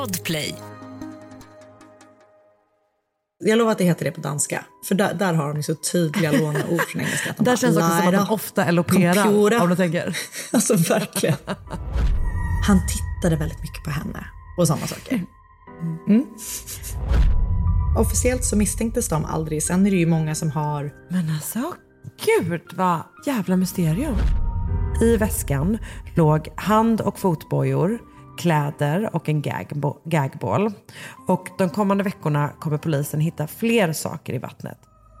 Podplay. Jag lovar att det heter det på danska. För där har de ju så tydliga låneord från engelska. Där känns det också som att de ofta eloperar, om du tänker. Alltså verkligen. Han tittade väldigt mycket på henne och sådana saker. Mm. Officiellt så misstänktes de aldrig. Sen är det ju många som har... Men alltså, gud vad jävla mysterium. I väskan låg hand- och fotbojor, kläder och en gagball. Och de kommande veckorna kommer polisen hitta fler saker i vattnet.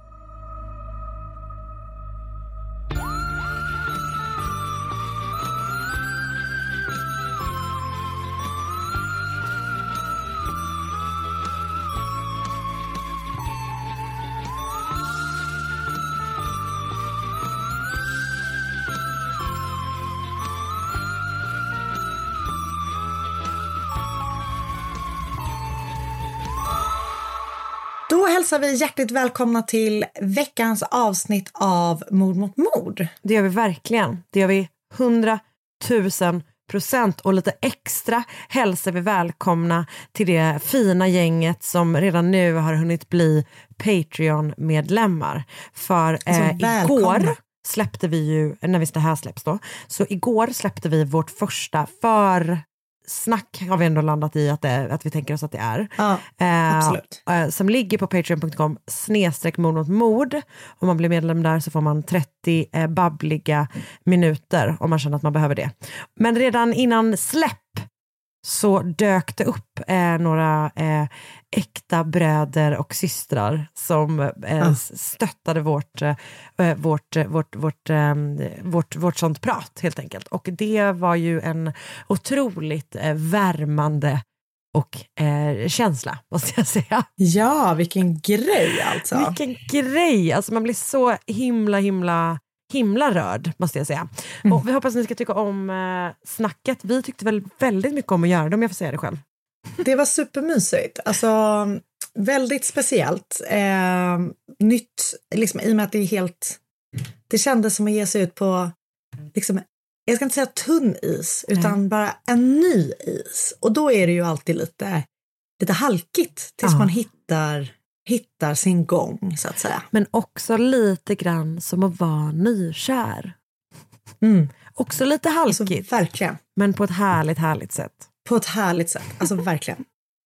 Då hälsar vi hjärtligt välkomna till veckans avsnitt av Mord mot mord. Det gör vi verkligen. Det gör vi 100 000%. Och lite extra hälsar vi välkomna till det fina gänget som redan nu har hunnit bli Patreon-medlemmar. För igår släppte vi ju, när det här släpps då, så igår släppte vi vårt första snack har vi ändå landat i att vi tänker oss att det är. Ja, absolut. Som ligger på patreon.com/mord. Om man blir medlem där så får man 30 babbliga minuter om man känner att man behöver det. Men redan innan släpp så dök det upp några äkta bröder och systrar som stöttade vårt sånt prat helt enkelt. Och det var ju en otroligt värmande och känsla, måste jag säga. Ja, vilken grej alltså. Vilken grej, alltså man blir så himla rörd, måste jag säga. Och vi hoppas att ni ska tycka om snacket. Vi tyckte väl väldigt mycket om att göra det, om jag får säga det själv. Det var supermysigt. Alltså, väldigt speciellt. Nytt, liksom, i och med att det är helt... Det kändes som att ge sig ut på, liksom, jag ska inte säga tunn is, utan bara en ny is. Och då är det ju alltid lite halkigt tills man hittar sin gång, så att säga. Men också lite grann som att vara nykär. Också lite halkigt. Alltså, verkligen. Men på ett härligt sätt. På ett härligt sätt, alltså verkligen.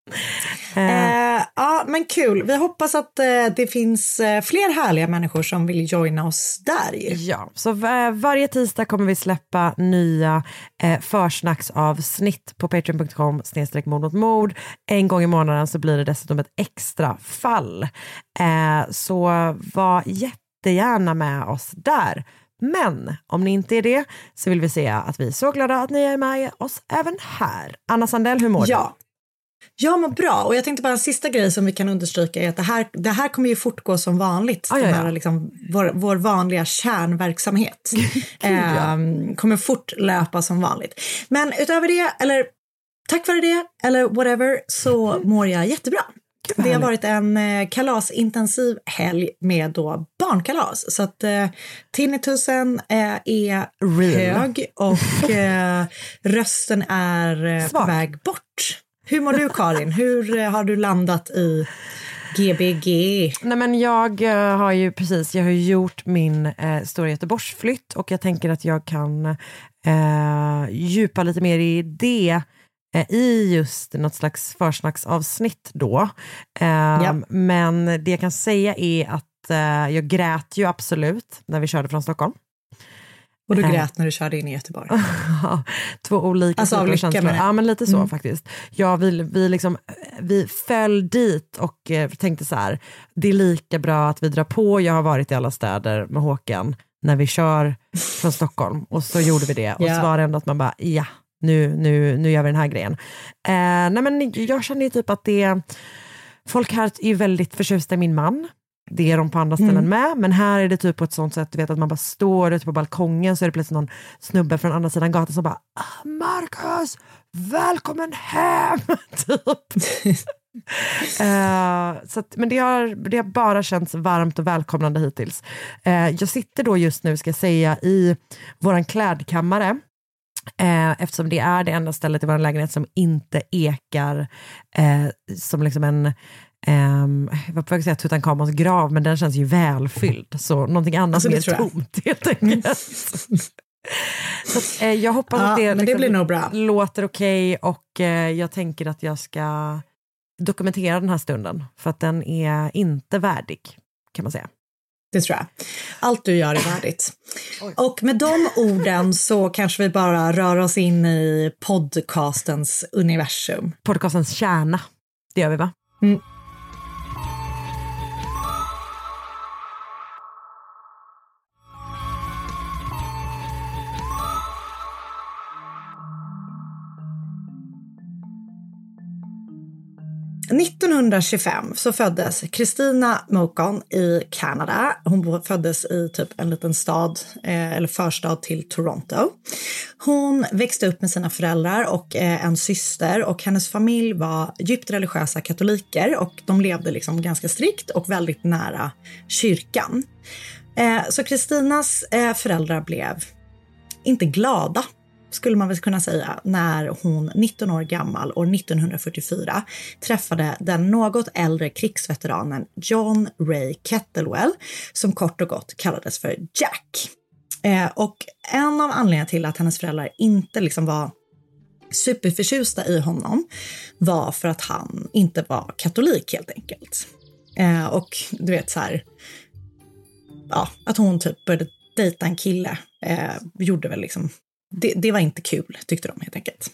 Ja, men kul. Vi hoppas att det finns fler härliga människor som vill joina oss där. Ja, så varje tisdag kommer vi släppa nya försnacksavsnitt på patreon.com/mord. En gång i månaden så blir det dessutom ett extra fall. Så var jättegärna med oss där. Men om ni inte är det så vill vi säga att vi är så glada att ni är med oss även här. Anna Sandell, hur mår du? Jag mår bra, och jag tänkte bara en sista grej som vi kan understryka är att det här kommer ju fortgå som vanligt. Liksom, vår vanliga kärnverksamhet kommer fortlöpa som vanligt. Men utöver det, eller tack vare det, eller whatever, så mår jag jättebra. Det har varit en kalasintensiv helg med då barnkalas. Så att tinnitusen är hög och rösten är på väg bort. Hur mår du, Karin? Hur har du landat i GBG? Nej, men jag har ju gjort min stora Göteborgsflytt, och jag tänker att jag kan djupa lite mer i det i just något slags försnacksavsnitt då. Men det jag kan säga är att jag grät ju absolut när vi körde från Stockholm. Och du grät när du körde in i Göteborg. Två olika alltså, känslor. Ja, men lite så faktiskt. Ja, vi föll dit och tänkte så här: det är lika bra att vi drar på. Jag har varit i alla städer med Håkan när vi kör från Stockholm. Och så gjorde vi det. Och så var det ändå att man bara, nu gör vi den här grejen. Nej, men jag känner ju typ att folk här är väldigt förtjusta i min man. Det är de på andra ställen med. Men här är det typ på ett sånt sätt, du vet, att man bara står ute på balkongen, så är det plötsligt någon snubbe från andra sidan gatan som bara, Marcus, välkommen hem! typ. Så att, men det har bara känts varmt och välkomnande hittills. Jag sitter då just nu, ska jag säga, i våran klädkammare. Eftersom det är det enda stället i vår lägenhet som inte ekar som liksom en vad får jag säga, Tutankhamons grav, men den känns ju välfylld, så någonting annat alltså, mer tomt helt enkelt. Så jag hoppas att det, liksom, det blir nog bra. Låter okej, och jag tänker att jag ska dokumentera den här stunden, för att den är inte värdig, kan man säga. Det tror jag. Allt du gör är värdigt. Och med de orden så kanske vi bara rör oss in i podcastens universum. Podcastens kärna, det gör vi, va? Mm. –1925 så föddes Christina Mocon i Kanada. Hon föddes i typ en liten stad eller förstad till Toronto. Hon växte upp med sina föräldrar och en syster, och hennes familj var djupt religiösa katoliker, och de levde liksom ganska strikt och väldigt nära kyrkan. Så Christinas föräldrar blev inte glada, skulle man väl kunna säga, när hon 19 år gammal år 1944 träffade den något äldre krigsveteranen John Ray Kettlewell, som kort och gott kallades för Jack. Och en av anledningarna till att hennes föräldrar inte liksom var superförtjusta i honom var för att han inte var katolik, helt enkelt. Och du vet så här, ja, att hon typ började dejta en kille gjorde väl liksom, det var inte kul, tyckte de helt enkelt.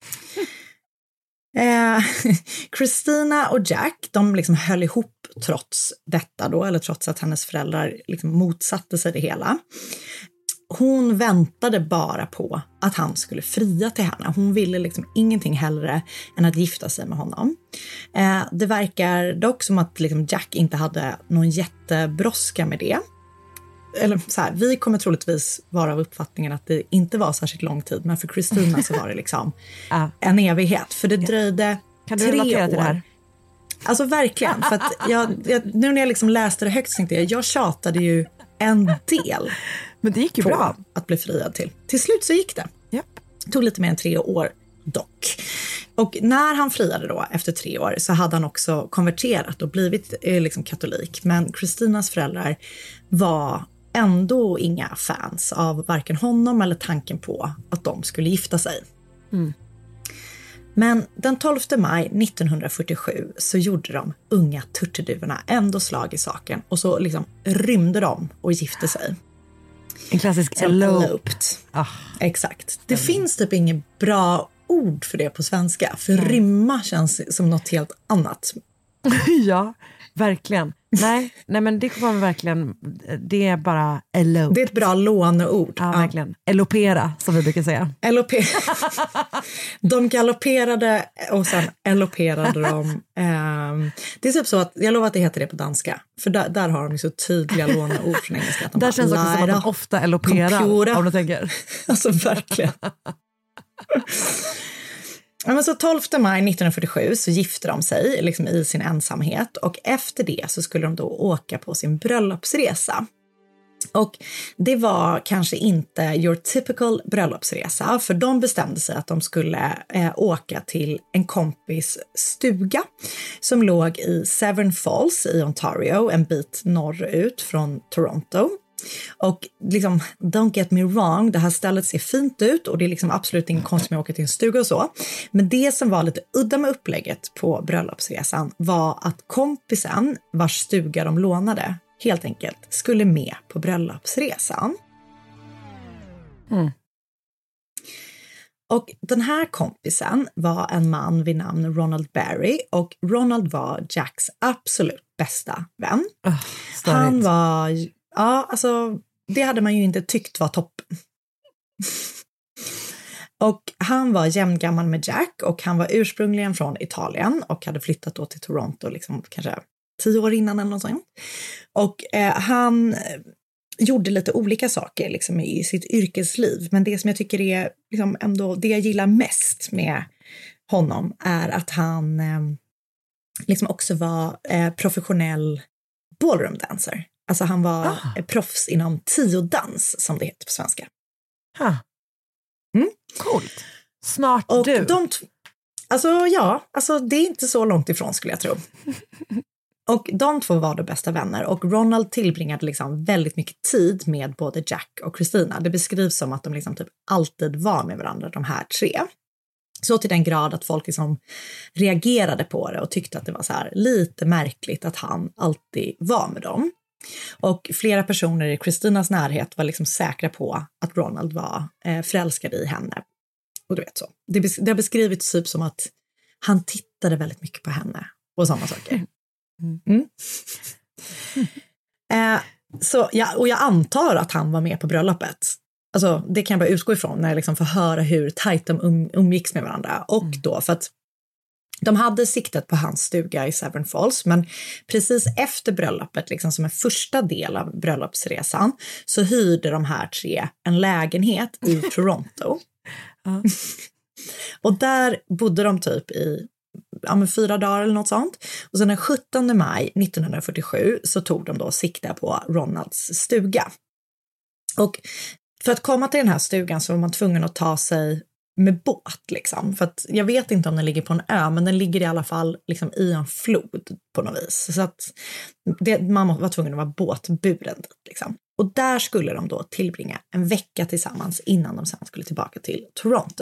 Christina och Jack, de liksom höll ihop trots detta då, eller trots att hennes föräldrar liksom motsatte sig det hela. Hon väntade bara på att han skulle fria till henne. Hon ville liksom ingenting hellre än att gifta sig med honom. Det verkar dock som att liksom Jack inte hade någon jättebrådska med det. Eller så här, vi kommer troligtvis vara av uppfattningen att det inte var särskilt lång tid, men för Christina så var det liksom en evighet, för det dröjde 3 år. Kan du relatera till det här? Alltså verkligen, för att nu när jag liksom läste det högt så tänkte jag tjatade ju en del. Men det gick ju bra att bli friad till slut så gick det. Yep. Det tog lite mer än 3 år dock. Och när han friade då efter 3 år så hade han också konverterat och blivit liksom katolik, men Christinas föräldrar var ändå inga fans av varken honom eller tanken på att de skulle gifta sig. Mm. Men den 12 maj 1947 så gjorde de unga turturduvorna ändå slag i saken, och så liksom rymde de och gifte sig. En klassisk eloped. Exakt. Det finns typ inget bra ord för det på svenska, för rymma känns som något helt annat. Ja, verkligen. Nej, men det kommer verkligen, det är bara elope. Det är ett bra låneord. Ja, verkligen. Elopera, som vi brukar säga. De galopperade och sen eloperade de. Det är typ så att, jag lovar att det heter det på danska. För där har de ju så tydliga låneord från engelska. Där känns det också som att de ofta eloperar, om du tänker. Alltså verkligen. Ja, men så 12 maj 1947 så gifte de sig liksom i sin ensamhet, och efter det så skulle de då åka på sin bröllopsresa. Och det var kanske inte your typical bröllopsresa, för de bestämde sig att de skulle åka till en kompis stuga som låg i Severn Falls i Ontario, en bit norrut från Toronto. Och liksom, don't get me wrong, det här stället ser fint ut och det är liksom absolut ingen konst med att åka till en stuga och så. Men det som var lite udda med upplägget på bröllopsresan var att kompisen vars stuga de lånade helt enkelt skulle med på bröllopsresan. Mm. Och den här kompisen var en man vid namn Ronald Barry, och Ronald var Jacks absolut bästa vän. Han var... Ja, alltså det hade man ju inte tyckt var toppen. Och han var jämngammal med Jack, och han var ursprungligen från Italien och hade flyttat då till Toronto liksom kanske 10 år innan eller något sånt. Och han gjorde lite olika saker liksom i sitt yrkesliv, men det som jag tycker är liksom ändå det jag gillar mest med honom är att han liksom också var professionell ballroom dancer. Alltså han var proffs inom tiodans, som det heter på svenska. Coolt. Snart och du. Det är inte så långt ifrån skulle jag tro. Och de två var då bästa vänner och Ronald tillbringade liksom väldigt mycket tid med både Jack och Christina. Det beskrivs som att de liksom typ alltid var med varandra, de här tre. Så till den grad att folk liksom reagerade på det och tyckte att det var så här lite märkligt att han alltid var med dem. Och flera personer i Christinas närhet var liksom säkra på att Ronald var förälskad i henne. Och du vet så. Det har beskrivits typ som att han tittade väldigt mycket på henne och sådana saker. Och jag antar att han var med på bröllopet. Alltså, det kan jag bara utgå ifrån när jag liksom får höra hur tajt de umgicks med varandra. Och då för att de hade siktat på hans stuga i Severn Falls, men precis efter bröllopet, liksom som en första del av bröllopsresan, så hyrde de här tre en lägenhet i Toronto. Och där bodde de typ i 4 dagar eller något sånt. Och sen den 17 maj 1947 så tog de då sikta på Ronalds stuga. Och för att komma till den här stugan så var man tvungen att ta sig med båt liksom. För att jag vet inte om den ligger på en ö, men den ligger i alla fall liksom i en flod på något vis. Så att man var tvungen att vara båtburen dit liksom. Och där skulle de då tillbringa en vecka tillsammans innan de sen skulle tillbaka till Toronto.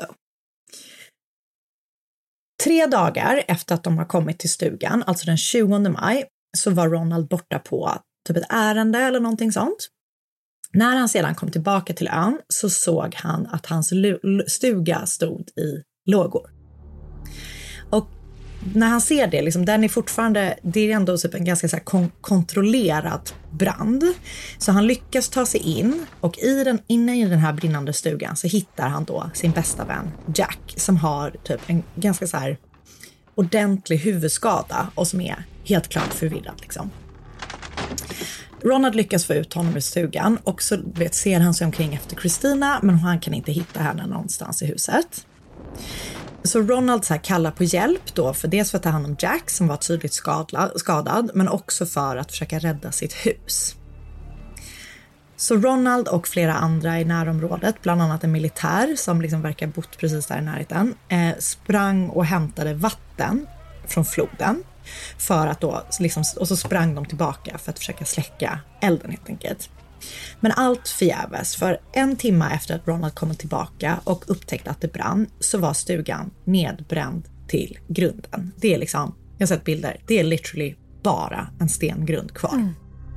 3 dagar efter att de har kommit till stugan, alltså den 20 maj, så var Ronald borta på typ ett ärende eller någonting sånt. När han sedan kom tillbaka till ön så såg han att hans stuga stod i lågor. Och när han ser det, liksom, den är fortfarande, det är ändå typ en ganska så här kontrollerad brand. Så han lyckas ta sig in och inne i den här brinnande stugan så hittar han då sin bästa vän Jack som har typ en ganska så här ordentlig huvudskada och som är helt klart förvirrad liksom. Ronald lyckas få ut honom ur stugan och så ser han sig omkring efter Christina, men han kan inte hitta henne någonstans i huset. Så Ronald så här kallar på hjälp då, för dels för att ta hand om Jack som var tydligt skadad, men också för att försöka rädda sitt hus. Så Ronald och flera andra i närområdet, bland annat en militär som liksom verkar bott precis där i närheten, sprang och hämtade vatten från floden. För att då liksom, och så sprang de tillbaka för att försöka släcka elden helt enkelt. Men allt förgäves, för 1 timme efter att Ronald kom tillbaka och upptäckte att det brann så var stugan nedbränd till grunden. Det är liksom, jag har sett bilder, det är literally bara en stengrund kvar.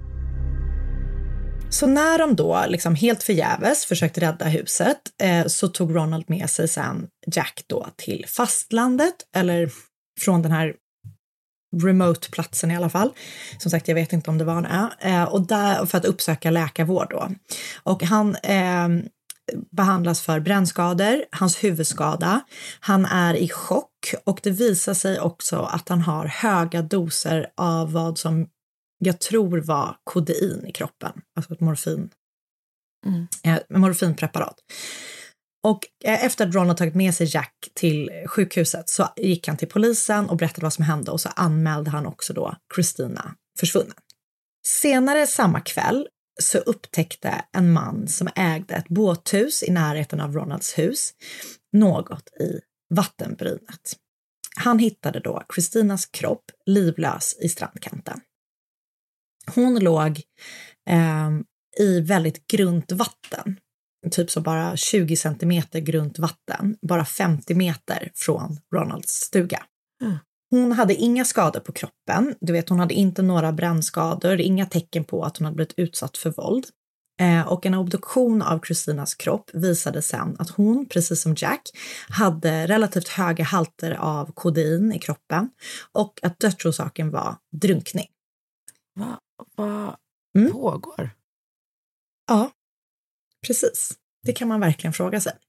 Så när de då liksom helt förgäves försökte rädda huset så tog Ronald med sig sen Jack då till fastlandet, eller från den här remote-platsen i alla fall. Som sagt, jag vet inte om det var en ö. Och där, för att uppsöka läkarvård då. Och han behandlas för brännskador, hans huvudskada. Han är i chock och det visar sig också att han har höga doser av vad som jag tror var kodein i kroppen. Alltså ett morfinpreparat. Och efter att Ronald tagit med sig Jack till sjukhuset så gick han till polisen och berättade vad som hände och så anmälde han också då Christina försvunnen. Senare samma kväll så upptäckte en man som ägde ett båthus i närheten av Ronalds hus något i vattenbrynet. Han hittade då Christinas kropp livlös i strandkanten. Hon låg i väldigt grunt vatten. Typ så bara 20 centimeter grunt vatten, bara 50 meter från Ronalds stuga. Hon hade inga skador på kroppen, du vet, hon hade inte några brännskador, inga tecken på att hon hade blivit utsatt för våld. Och en obduktion av Christinas kropp visade sen att hon, precis som Jack, hade relativt höga halter av kodein i kroppen och att dödsorsaken var drunkning. Vad pågår? Ja. Precis, det kan man verkligen fråga sig.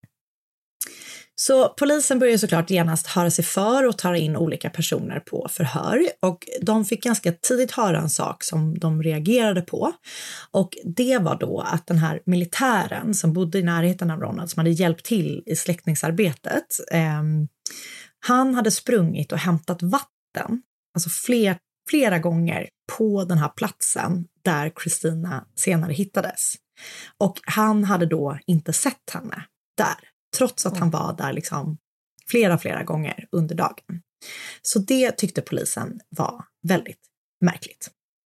Så polisen började såklart genast höra sig för och ta in olika personer på förhör. Och de fick ganska tidigt höra en sak som de reagerade på. Och det var då att den här militären som bodde i närheten av Ronald, som hade hjälpt till i släckningsarbetet, han hade sprungit och hämtat vatten, alltså flera gånger på den här platsen där Christina senare hittades. Och han hade då inte sett henne där. trots att han var där liksom flera gånger under dagen. Så det tyckte polisen var väldigt märkligt.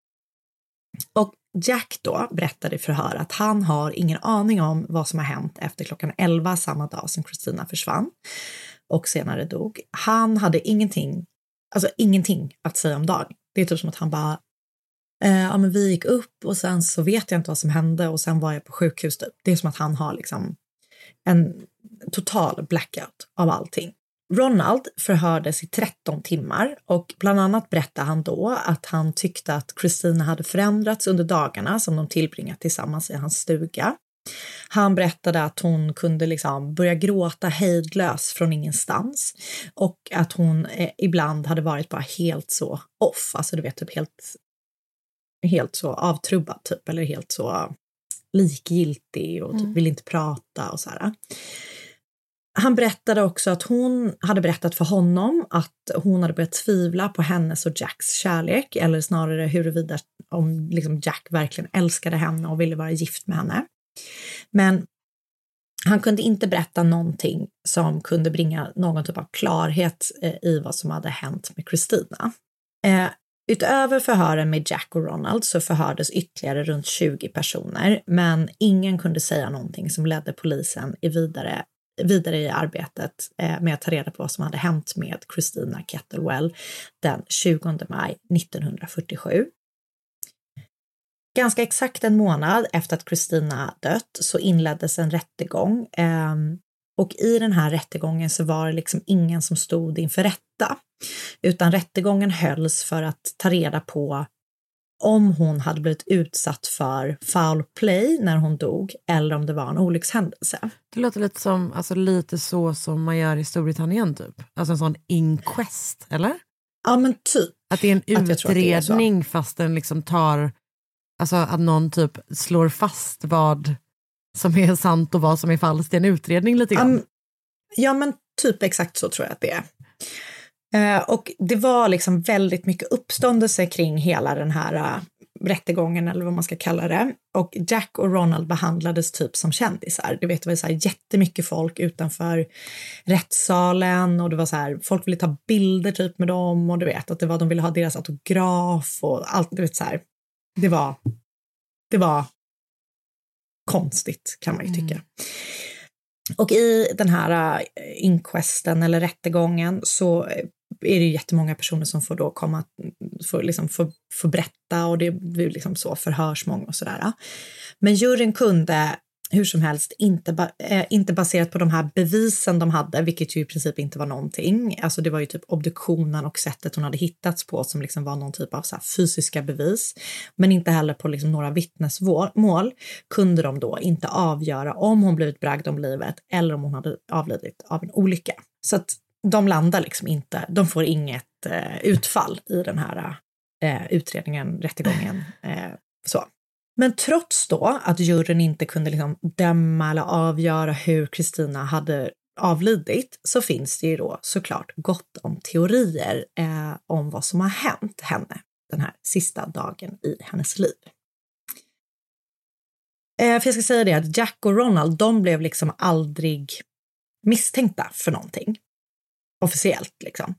Och Jack då berättade i förhör att han har ingen aning om vad som har hänt efter klockan 11 samma dag som Christina försvann och senare dog. Han hade ingenting att säga om dagen. Det är typ som att han bara, ja men vi gick upp och sen så vet jag inte vad som hände och sen var jag på sjukhus typ. Det är som att han har liksom en total blackout av allting. Ronald förhördes i 13 timmar och bland annat berättade han då att han tyckte att Christina hade förändrats under dagarna som de tillbringat tillsammans i hans stuga. Han berättade att hon kunde liksom börja gråta hejdlös från ingenstans och att hon ibland hade varit bara helt så off, alltså du vet typ helt så avtrubbad typ, eller helt så likgiltig och typ vill inte prata och så här. Han berättade också att hon hade berättat för honom att hon hade börjat tvivla på hennes och Jacks kärlek, eller snarare huruvida om liksom Jack verkligen älskade henne och ville vara gift med henne. Men han kunde inte berätta någonting som kunde bringa någon typ av klarhet i vad som hade hänt med Christina. Utöver förhören med Jack och Ronald så förhördes ytterligare runt 20 personer, men ingen kunde säga någonting som ledde polisen vidare i arbetet med att ta reda på vad som hade hänt med Christina Kettlewell den 20 maj 1947. Ganska exakt en månad efter att Christina dött så inleddes en rättegång och i den här rättegången så var det liksom ingen som stod inför rätta, utan rättegången hölls för att ta reda på om hon hade blivit utsatt för foul play när hon dog eller om det var en olyckshändelse. Det låter lite som, alltså lite så som man gör i Storbritannien typ. Alltså en sån inquest, eller? Ja men typ. Att det är en utredning fast den liksom tar, alltså att någon typ slår fast vad som är sant och vad som är falskt. Det är en utredning lite grann. Ja men typ exakt så tror jag att det är. Och det var liksom väldigt mycket uppståndelse kring hela den här rättegången eller vad man ska kalla det. Och Jack och Ronald behandlades typ som kändisar. Det var så här jättemycket folk utanför rättssalen och det var så här, folk ville ta bilder typ med dem och du vet att de ville ha deras autograf och allt, du vet så här. Det var konstigt kan man ju tycka. Och i den här inquesten eller rättegången så är det jättemånga personer som får då komma, får berätta och det blir liksom så förhörsmång och sådär. Men juryn kunde hur som helst inte baserat på de här bevisen de hade, vilket ju i princip inte var någonting. Alltså det var ju typ obduktionen och sättet hon hade hittats på som liksom var någon typ av så här fysiska bevis. Men inte heller på liksom några vittnesmål kunde de då inte avgöra om hon blivit bragd om livet eller om hon hade avlidit av en olycka. Så att de landar liksom inte, de får inget utfall i den här utredningen, rättegången. Så. Men trots då att juryn inte kunde liksom döma eller avgöra hur Christina hade avlidit så finns det ju då såklart gott om teorier om vad som har hänt henne den här sista dagen i hennes liv. För jag ska säga det att Jack och Ronald, de blev liksom aldrig misstänkta för någonting. Officiellt liksom.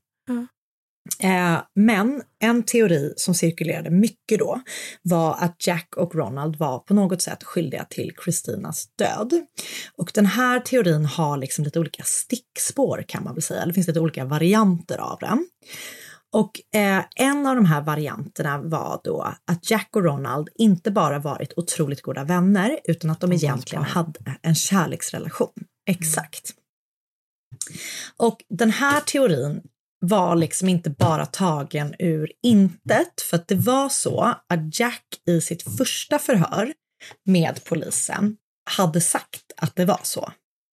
Men en teori som cirkulerade mycket då var att Jack och Ronald var på något sätt skyldiga till Christinas död. Och den här teorin har liksom lite olika stickspår kan man väl säga. Det finns lite olika varianter av den. Och en av de här varianterna var då att Jack och Ronald inte bara varit otroligt goda vänner utan att de egentligen hade en kärleksrelation. Exakt. Och den här teorin var liksom inte bara tagen ur intet, för att det var så att Jack i sitt första förhör med polisen hade sagt att det var så.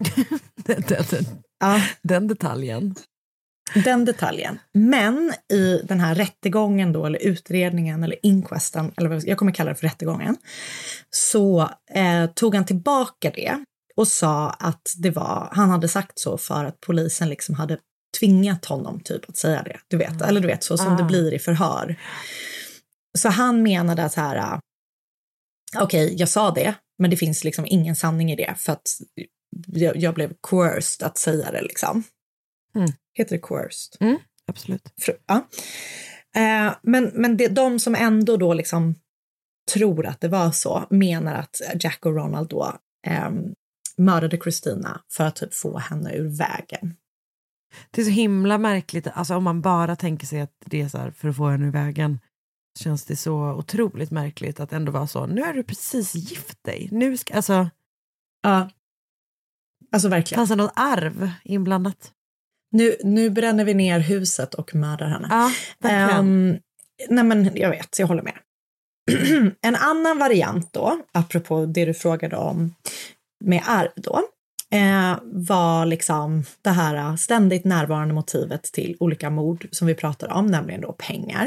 Den detaljen. Den detaljen. Men i den här rättegången då, eller utredningen eller inquesten, eller jag kommer kalla det för rättegången, så tog han tillbaka det och sa att det var, han hade sagt så för att polisen liksom hade tvingat honom typ att säga det, du vet, eller du vet så som det blir i förhör. Så han menade att här, okej, jag sa det, men det finns liksom ingen sanning i det för att jag blev coerced att säga det liksom. Heter det coerced? Absolut. Ja. Men de som ändå då liksom tror att det var så menar att Jack och Ronald då mördade Christina för att typ få henne ur vägen. Det är så himla märkligt, alltså om man bara tänker sig att det är så här för att få henne ur vägen, känns det så otroligt märkligt att ändå vara så, nu är du precis gift dig, nu ska, alltså ja, alltså verkligen. Fanns det något arv inblandat? Nu bränner vi ner huset och mördar henne. Ja, verkligen. Nej men jag håller med. En annan variant då, apropå det du frågade om med arv då, var liksom det här ständigt närvarande motivet till olika mord som vi pratar om, nämligen då pengar.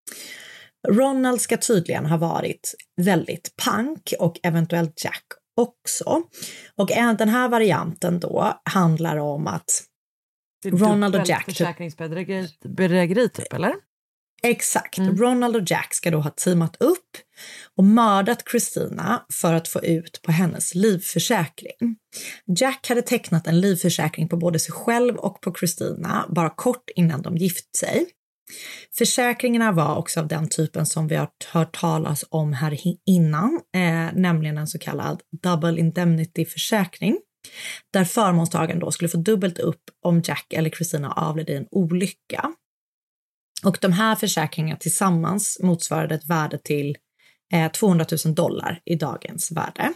Ronald ska tydligen ha varit väldigt pank och eventuellt Jack också. Och den här varianten då handlar om att Ronald och Jack... Försäkringsbedrägeri typ, eller? Exakt. Ronald och Jack ska då ha teamat upp och mördat Christina för att få ut på hennes livförsäkring. Jack hade tecknat en livförsäkring på både sig själv och på Christina bara kort innan de gift sig. Försäkringarna var också av den typen som vi har hört talas om här innan, nämligen en så kallad double indemnity-försäkring, där förmånstagaren då skulle få dubbelt upp om Jack eller Christina avled i en olycka. Och de här försäkringarna tillsammans motsvarade ett värde till $200,000 i dagens värde.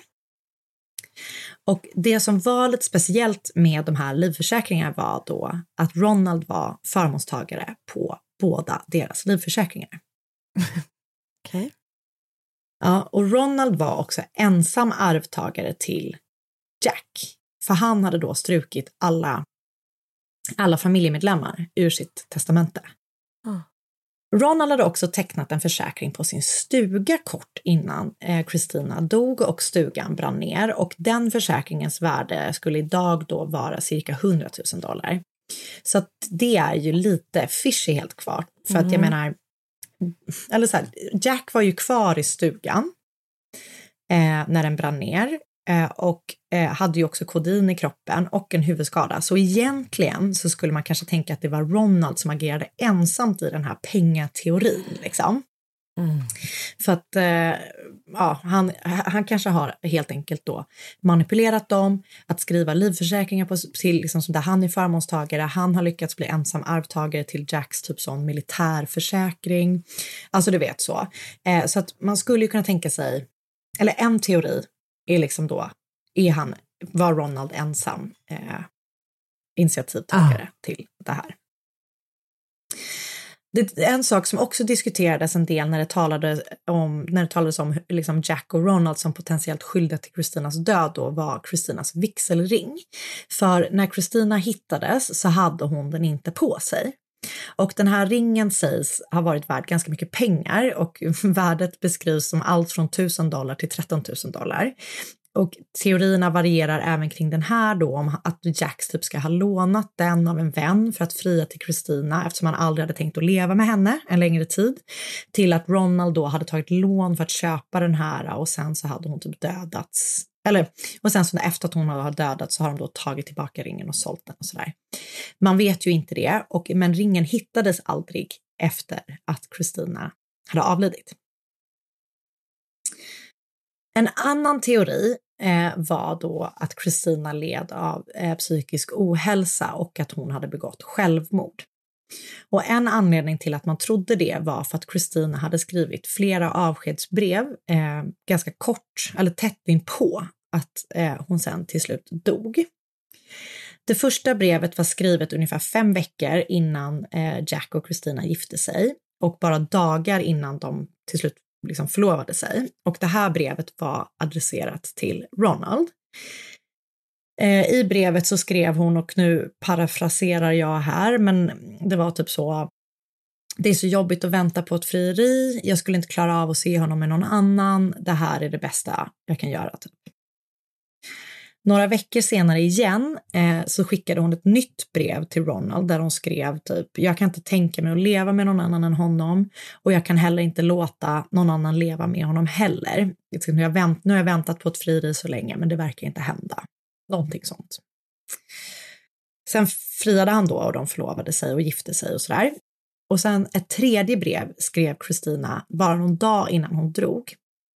Och det som var lite speciellt med de här livförsäkringarna var då att Ronald var förmånstagare på båda deras livförsäkringar. Okej. Ja, och Ronald var också ensam arvtagare till Jack. För han hade då strukit alla familjemedlemmar ur sitt testamente. Ronald hade också tecknat en försäkring på sin stuga kort innan Christina dog och stugan brann ner, och den försäkringens värde skulle idag då vara cirka $100,000. Så att det är ju lite fishy helt kvar, för att jag menar, eller så här, Jack var ju kvar i stugan när den brann ner och hade ju också kodin i kroppen och en huvudskada. Så egentligen så skulle man kanske tänka att det var Ronald som agerade ensamt i den här pengateorin liksom. För att han kanske har helt enkelt då manipulerat dem att skriva livförsäkringar till liksom, där han är förmånstagare. Han har lyckats bli ensam arvtagare till Jacks typ sån militärförsäkring. Alltså du vet så. Så att man skulle ju kunna tänka sig, eller en teori är liksom då, var Ronald ensam initiativtagare till det här. Det är en sak som också diskuterades en del när det talades om liksom Jack och Ronald som potentiellt skyldiga till Christinas död då, var Christinas vigselring. För när Christina hittades så hade hon den inte på sig. Och den här ringen sägs ha varit värd ganska mycket pengar, och värdet beskrivs som allt från $1,000 till $13,000. Och teorierna varierar även kring den här då, om att Jack typ ska ha lånat den av en vän för att fria till Christina eftersom han aldrig hade tänkt att leva med henne en längre tid, till att Ronald då hade tagit lån för att köpa den här, och sen så hade hon typ dödats. Och sen så efter att hon har dödats så har de då tagit tillbaka ringen och sålt den och sådär. Man vet ju inte det, men ringen hittades aldrig efter att Christina hade avlidit. En annan teori var då att Christina led av psykisk ohälsa och att hon hade begått självmord. Och en anledning till att man trodde det var för att Christina hade skrivit flera avskedsbrev ganska kort eller tätt inpå att hon sen till slut dog. Det första brevet var skrivet ungefär 5 veckor innan Jack och Christina gifte sig, och bara dagar innan de till slut liksom förlovade sig. Och det här brevet var adresserat till Ronald. I brevet så skrev hon, och nu parafraserar jag här, men det var typ så: det är så jobbigt att vänta på ett frieri, jag skulle inte klara av att se honom med någon annan, det här är det bästa jag kan göra typ. Några veckor senare igen så skickade hon ett nytt brev till Ronald där hon skrev typ: jag kan inte tänka mig att leva med någon annan än honom, och jag kan heller inte låta någon annan leva med honom heller. Nu har jag väntat på ett frieri så länge, men det verkar inte hända. Någonting sånt. Sen friade han då och de förlovade sig och gifte sig och sådär. Och sen ett tredje brev skrev Christina bara någon dag innan hon dog.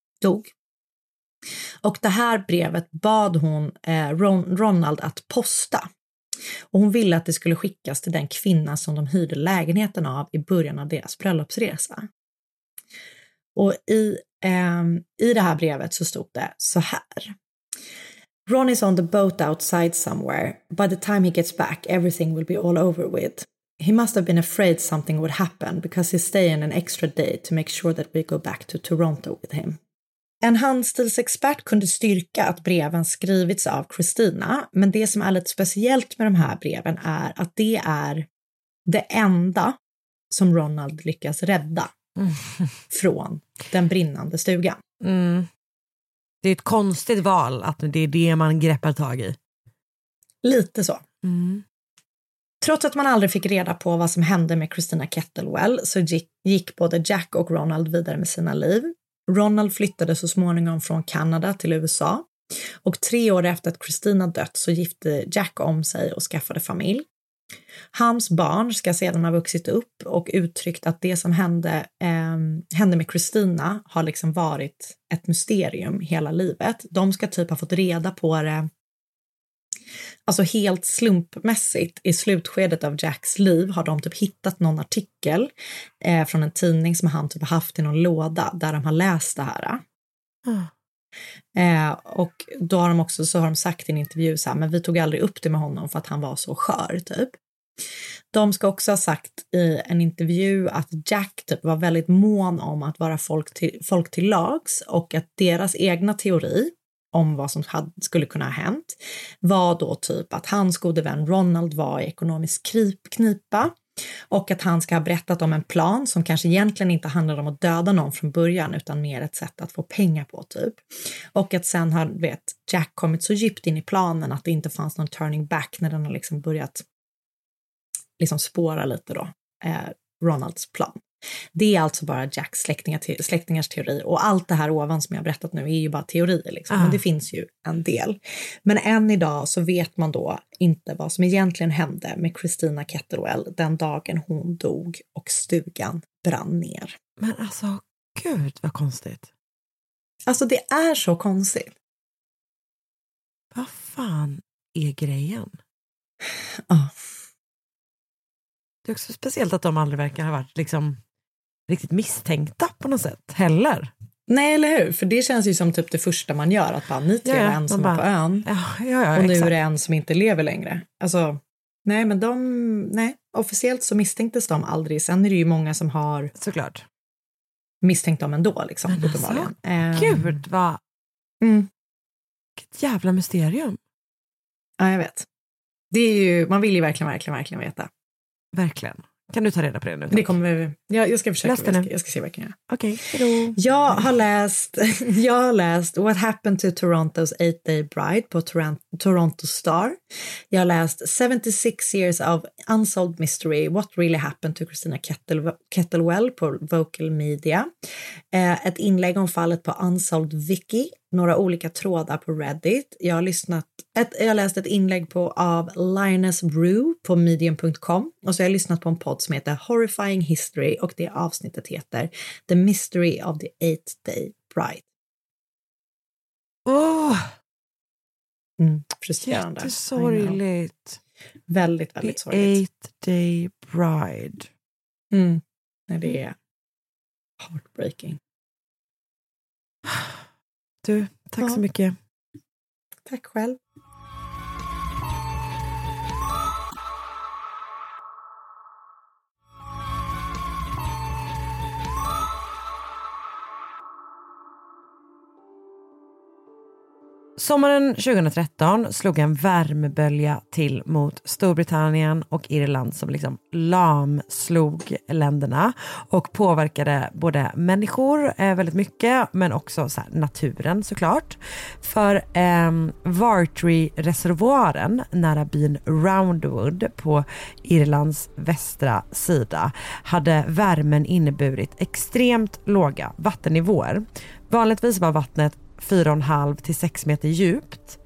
Och det här brevet bad hon Ronald att posta. Och hon ville att det skulle skickas till den kvinna som de hyrde lägenheten av i början av deras bröllopsresa. Och i det här brevet så stod det så här. Ron is on the boat outside somewhere. By the time he gets back, everything will be all over with. He must have been afraid something would happen because he's staying an extra day to make sure that we go back to Toronto with him. En handstilsexpert kunde styrka att breven skrivits av Christina, men det som är lite speciellt med de här breven är att det är det enda som Ronald lyckas rädda från den brinnande stugan. Mm. Det är ett konstigt val att det är det man greppar tag i. Lite så. Mm. Trots att man aldrig fick reda på vad som hände med Christina Kettlewell så gick både Jack och Ronald vidare med sina liv. Ronald flyttade så småningom från Kanada till USA och 3 år efter att Christina dött så gifte Jack om sig och skaffade familj. Hans barn ska sedan ha vuxit upp och uttryckt att det som hände med Christina har liksom varit ett mysterium hela livet. De ska typ ha fått reda på det alltså helt slumpmässigt. I slutskedet av Jacks liv har de typ hittat någon artikel från en tidning som han typ haft i någon låda där de har läst det här. Och då har de också så har de sagt i en intervju så här, men vi tog aldrig upp det med honom för att han var så skör typ. De ska också ha sagt i en intervju att Jack typ var väldigt mån om att vara folk till lags och att deras egna teori om vad som skulle kunna ha hänt var då typ att hans gode vän Ronald var i ekonomisk knipa och att han ska ha berättat om en plan som kanske egentligen inte handlade om att döda någon från början utan mer ett sätt att få pengar på typ. Och att sen har Jack kommit så djupt in i planen att det inte fanns någon turning back när den har liksom börjat liksom spåra lite då Ronalds plan. Det är alltså bara Jacks släktingars teori och allt det här ovan som jag har berättat nu är ju bara teorier liksom. Men det finns ju en del. Men än idag så vet man då inte vad som egentligen hände med Christina Kettlewell den dagen hon dog och stugan brann ner. Men alltså, gud vad konstigt. Alltså det är så konstigt. Vad fan är grejen? Ja. Det är också speciellt att de aldrig verkar ha varit liksom riktigt misstänkta på något sätt heller. Nej, eller hur? För det känns ju som typ det första man gör, att bara ni tre är en som är på ön. Ja, och nu exakt. är det en som inte lever längre. Alltså, nej, officiellt så misstänktes de aldrig. Sen är det ju många som har såklart misstänkt dem ändå liksom. Men alltså, gud vad vilket jävla mysterium. Ja, jag vet. Det är ju, man vill ju verkligen veta. Verkligen. Kan du ta reda på det nu? Det kommer jag ska försöka. Jag ska se vad jag kan göra. Okej, hejdå. Jag har läst What Happened to Toronto's 8-Day Bride på Toronto Star. Jag har läst 76 Years of Unsolved Mystery, What Really Happened to Christina Kettlewell på Vocal Media. Ett inlägg om fallet på Unsolved Wiki. Några olika trådar på Reddit. Jag har läst ett inlägg av Linus Brew på medium.com och så har jag lyssnat på en podd som heter Horrifying History och det avsnittet heter The Mystery of the 8-Day Bride. Frustrerande. Jättesorgligt. Väldigt, väldigt sorgligt. 8-Day Bride. Nej, det är heartbreaking. Du, tack så mycket. Tack själv. Sommaren 2013 slog en värmebölja till mot Storbritannien och Irland som liksom lamslog länderna och påverkade både människor väldigt mycket men också så här, naturen såklart. För Vartree-reservoaren nära byn Roundwood på Irlands västra sida hade värmen inneburit extremt låga vattennivåer. Vanligtvis var vattnet 4,5 till 6 meter djupt.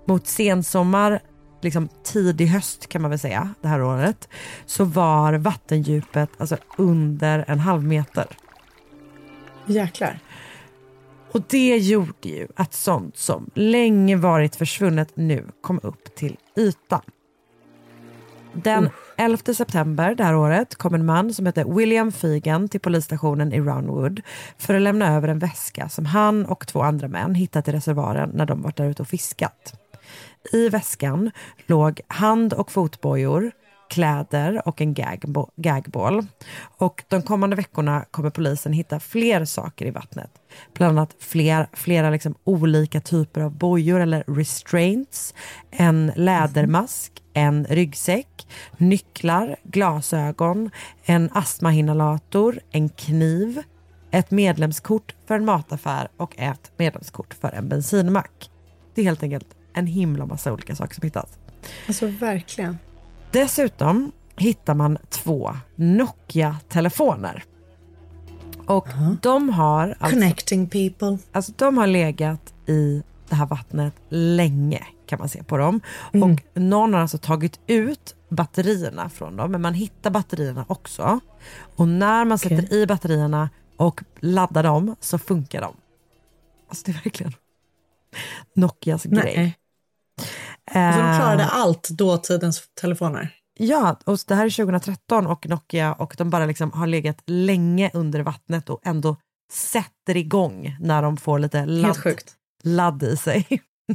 mot sensommar, liksom tidig höst kan man väl säga, det här året, så var vattendjupet alltså under 1,5 meter. Jäklar. Och det gjorde ju att sånt som länge varit försvunnet nu kom upp till ytan. Den 11 september det här året kom en man som heter William Fegan till polisstationen i Roundwood för att lämna över en väska som han och 2 andra män hittat i reservoaren när de varit där ute och fiskat. I väskan låg hand- och fotbojor, kläder och en gagball. Och de kommande veckorna kommer polisen hitta fler saker i vattnet. Bland annat flera liksom olika typer av bojor eller restraints, en lädermask, en ryggsäck, nycklar, glasögon, en astmainhalator, en kniv, ett medlemskort för en mataffär och ett medlemskort för en bensinmack. Det är helt enkelt en himla massa olika saker som hittas. Alltså verkligen. Dessutom hittar man 2 Nokia-telefoner. Och de har alltså, connecting people. Alltså de har legat i det här vattnet länge, kan man se på dem. Och någon har alltså tagit ut batterierna från dem, men man hittar batterierna också. Och när man sätter i batterierna och laddar dem så funkar de. Alltså det är verkligen Nokias grej. Alltså de klarade allt dåtidens telefoner. Ja, och det här är 2013 och Nokia, och de bara liksom har legat länge under vattnet och ändå sätter igång när de får lite ladd i sig.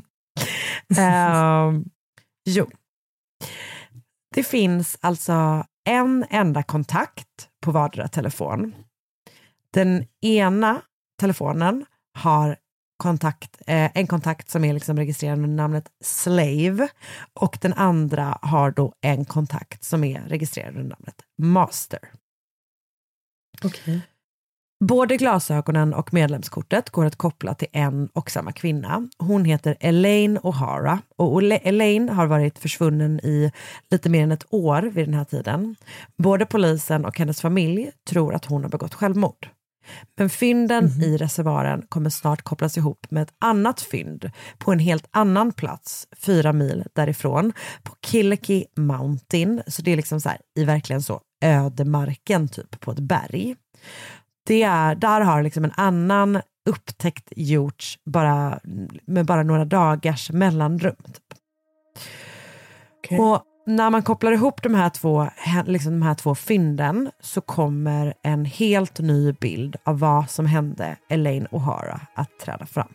Jo. Det finns alltså en enda kontakt på vardera telefon. Den ena telefonen har en kontakt som är liksom registrerad under namnet Slave, och den andra har då en kontakt som är registrerad under namnet Master. Okej. Både glasögonen och medlemskortet går att koppla till en och samma kvinna. Hon heter Elaine O'Hara, och Elaine har varit försvunnen i lite mer än ett år vid den här tiden. Både polisen och hennes familj tror att hon har begått självmord. Men fynden i reservoaren kommer snart kopplas ihop med ett annat fynd på en helt annan plats 4 mil därifrån, på Killikee Mountain. Så det är liksom så här, i verkligen så ödemarken typ på ett berg. Där har liksom en annan upptäckt gjorts med bara några dagars mellanrum. Typ. Okay. Och när man kopplar ihop de här två fynden så kommer en helt ny bild av vad som hände Elaine O'Hara att träda fram.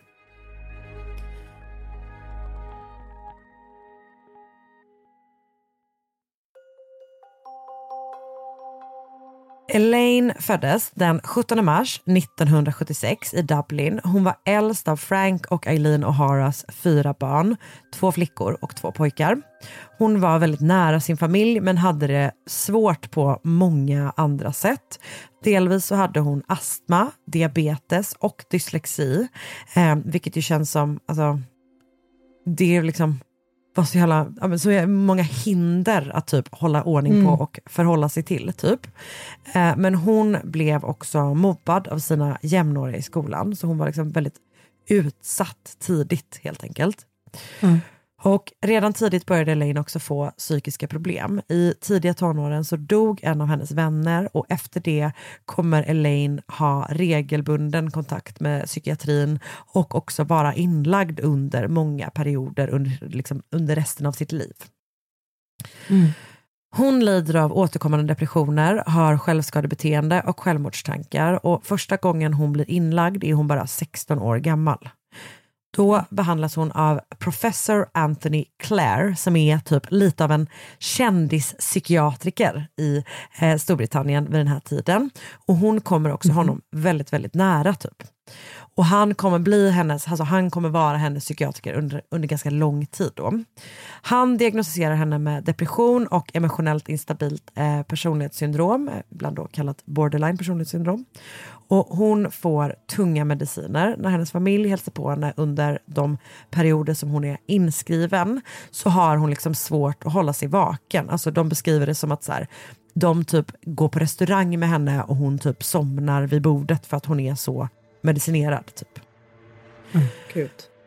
Elaine föddes den 17 mars 1976 i Dublin. Hon var äldst av Frank och Eileen O'Haras 4 barn, 2 flickor och 2 pojkar. Hon var väldigt nära sin familj men hade det svårt på många andra sätt. Delvis så hade hon astma, diabetes och dyslexi, vilket ju känns som, alltså, det är liksom så många hinder att typ hålla ordning på och förhålla sig till typ. Men hon blev också mobbad av sina jämnåriga i skolan, så hon var liksom väldigt utsatt tidigt helt enkelt. Och redan tidigt började Elaine också få psykiska problem. I tidiga tonåren så dog en av hennes vänner, och efter det kommer Elaine ha regelbunden kontakt med psykiatrin och också vara inlagd under många perioder under resten av sitt liv. Hon lider av återkommande depressioner, har självskadebeteende och självmordstankar, och första gången hon blir inlagd är hon bara 16 år gammal. Då behandlas hon av professor Anthony Clare, som är typ lite av en kändis-psykiatriker i Storbritannien vid den här tiden. Och hon kommer också honom väldigt, väldigt nära typ. Och han kommer vara hennes psykiatriker under ganska lång tid då. Han diagnostiserar henne med depression och emotionellt instabilt personlighetssyndrom, ibland då kallat borderline personlighetssyndrom. Och hon får tunga mediciner. När hennes familj hälsar på henne under de perioder som hon är inskriven, så har hon liksom svårt att hålla sig vaken. Alltså de beskriver det som att så här, de typ går på restaurang med henne och hon typ somnar vid bordet för att hon är så medicinerad typ. Gud.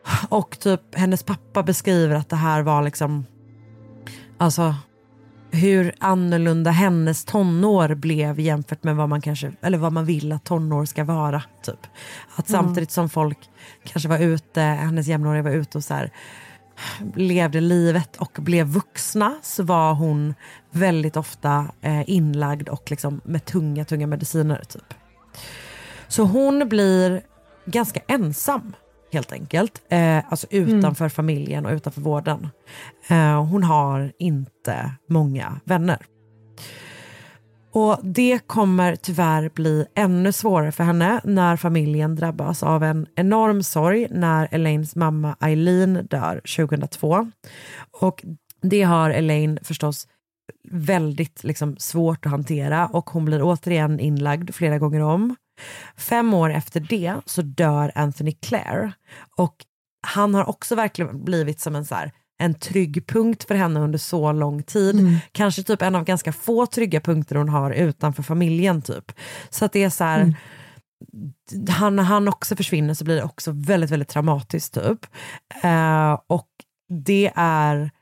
Och typ hennes pappa beskriver att det här var liksom, alltså hur annorlunda hennes tonår blev jämfört med vad man kanske, eller vad man vill att tonår ska vara typ. Att samtidigt som folk kanske var ute, hennes jämnåriga var ute och så här levde livet och blev vuxna, så var hon väldigt ofta inlagd och liksom med tunga mediciner typ. Så hon blir ganska ensam helt enkelt, alltså utanför familjen och utanför vården. Hon har inte många vänner. Och det kommer tyvärr bli ännu svårare för henne när familjen drabbas av en enorm sorg när Elaines mamma Eileen dör 2002. Och det har Elaine förstås väldigt liksom svårt att hantera, och hon blir återigen inlagd flera gånger om. 5 år efter det så dör Anthony Clare, och han har också verkligen blivit som en trygg punkt för henne under så lång tid. Kanske typ en av ganska få trygga punkter hon har utanför familjen typ. Så att det är så här, han också försvinner så blir det också väldigt, väldigt traumatiskt typ. Och det är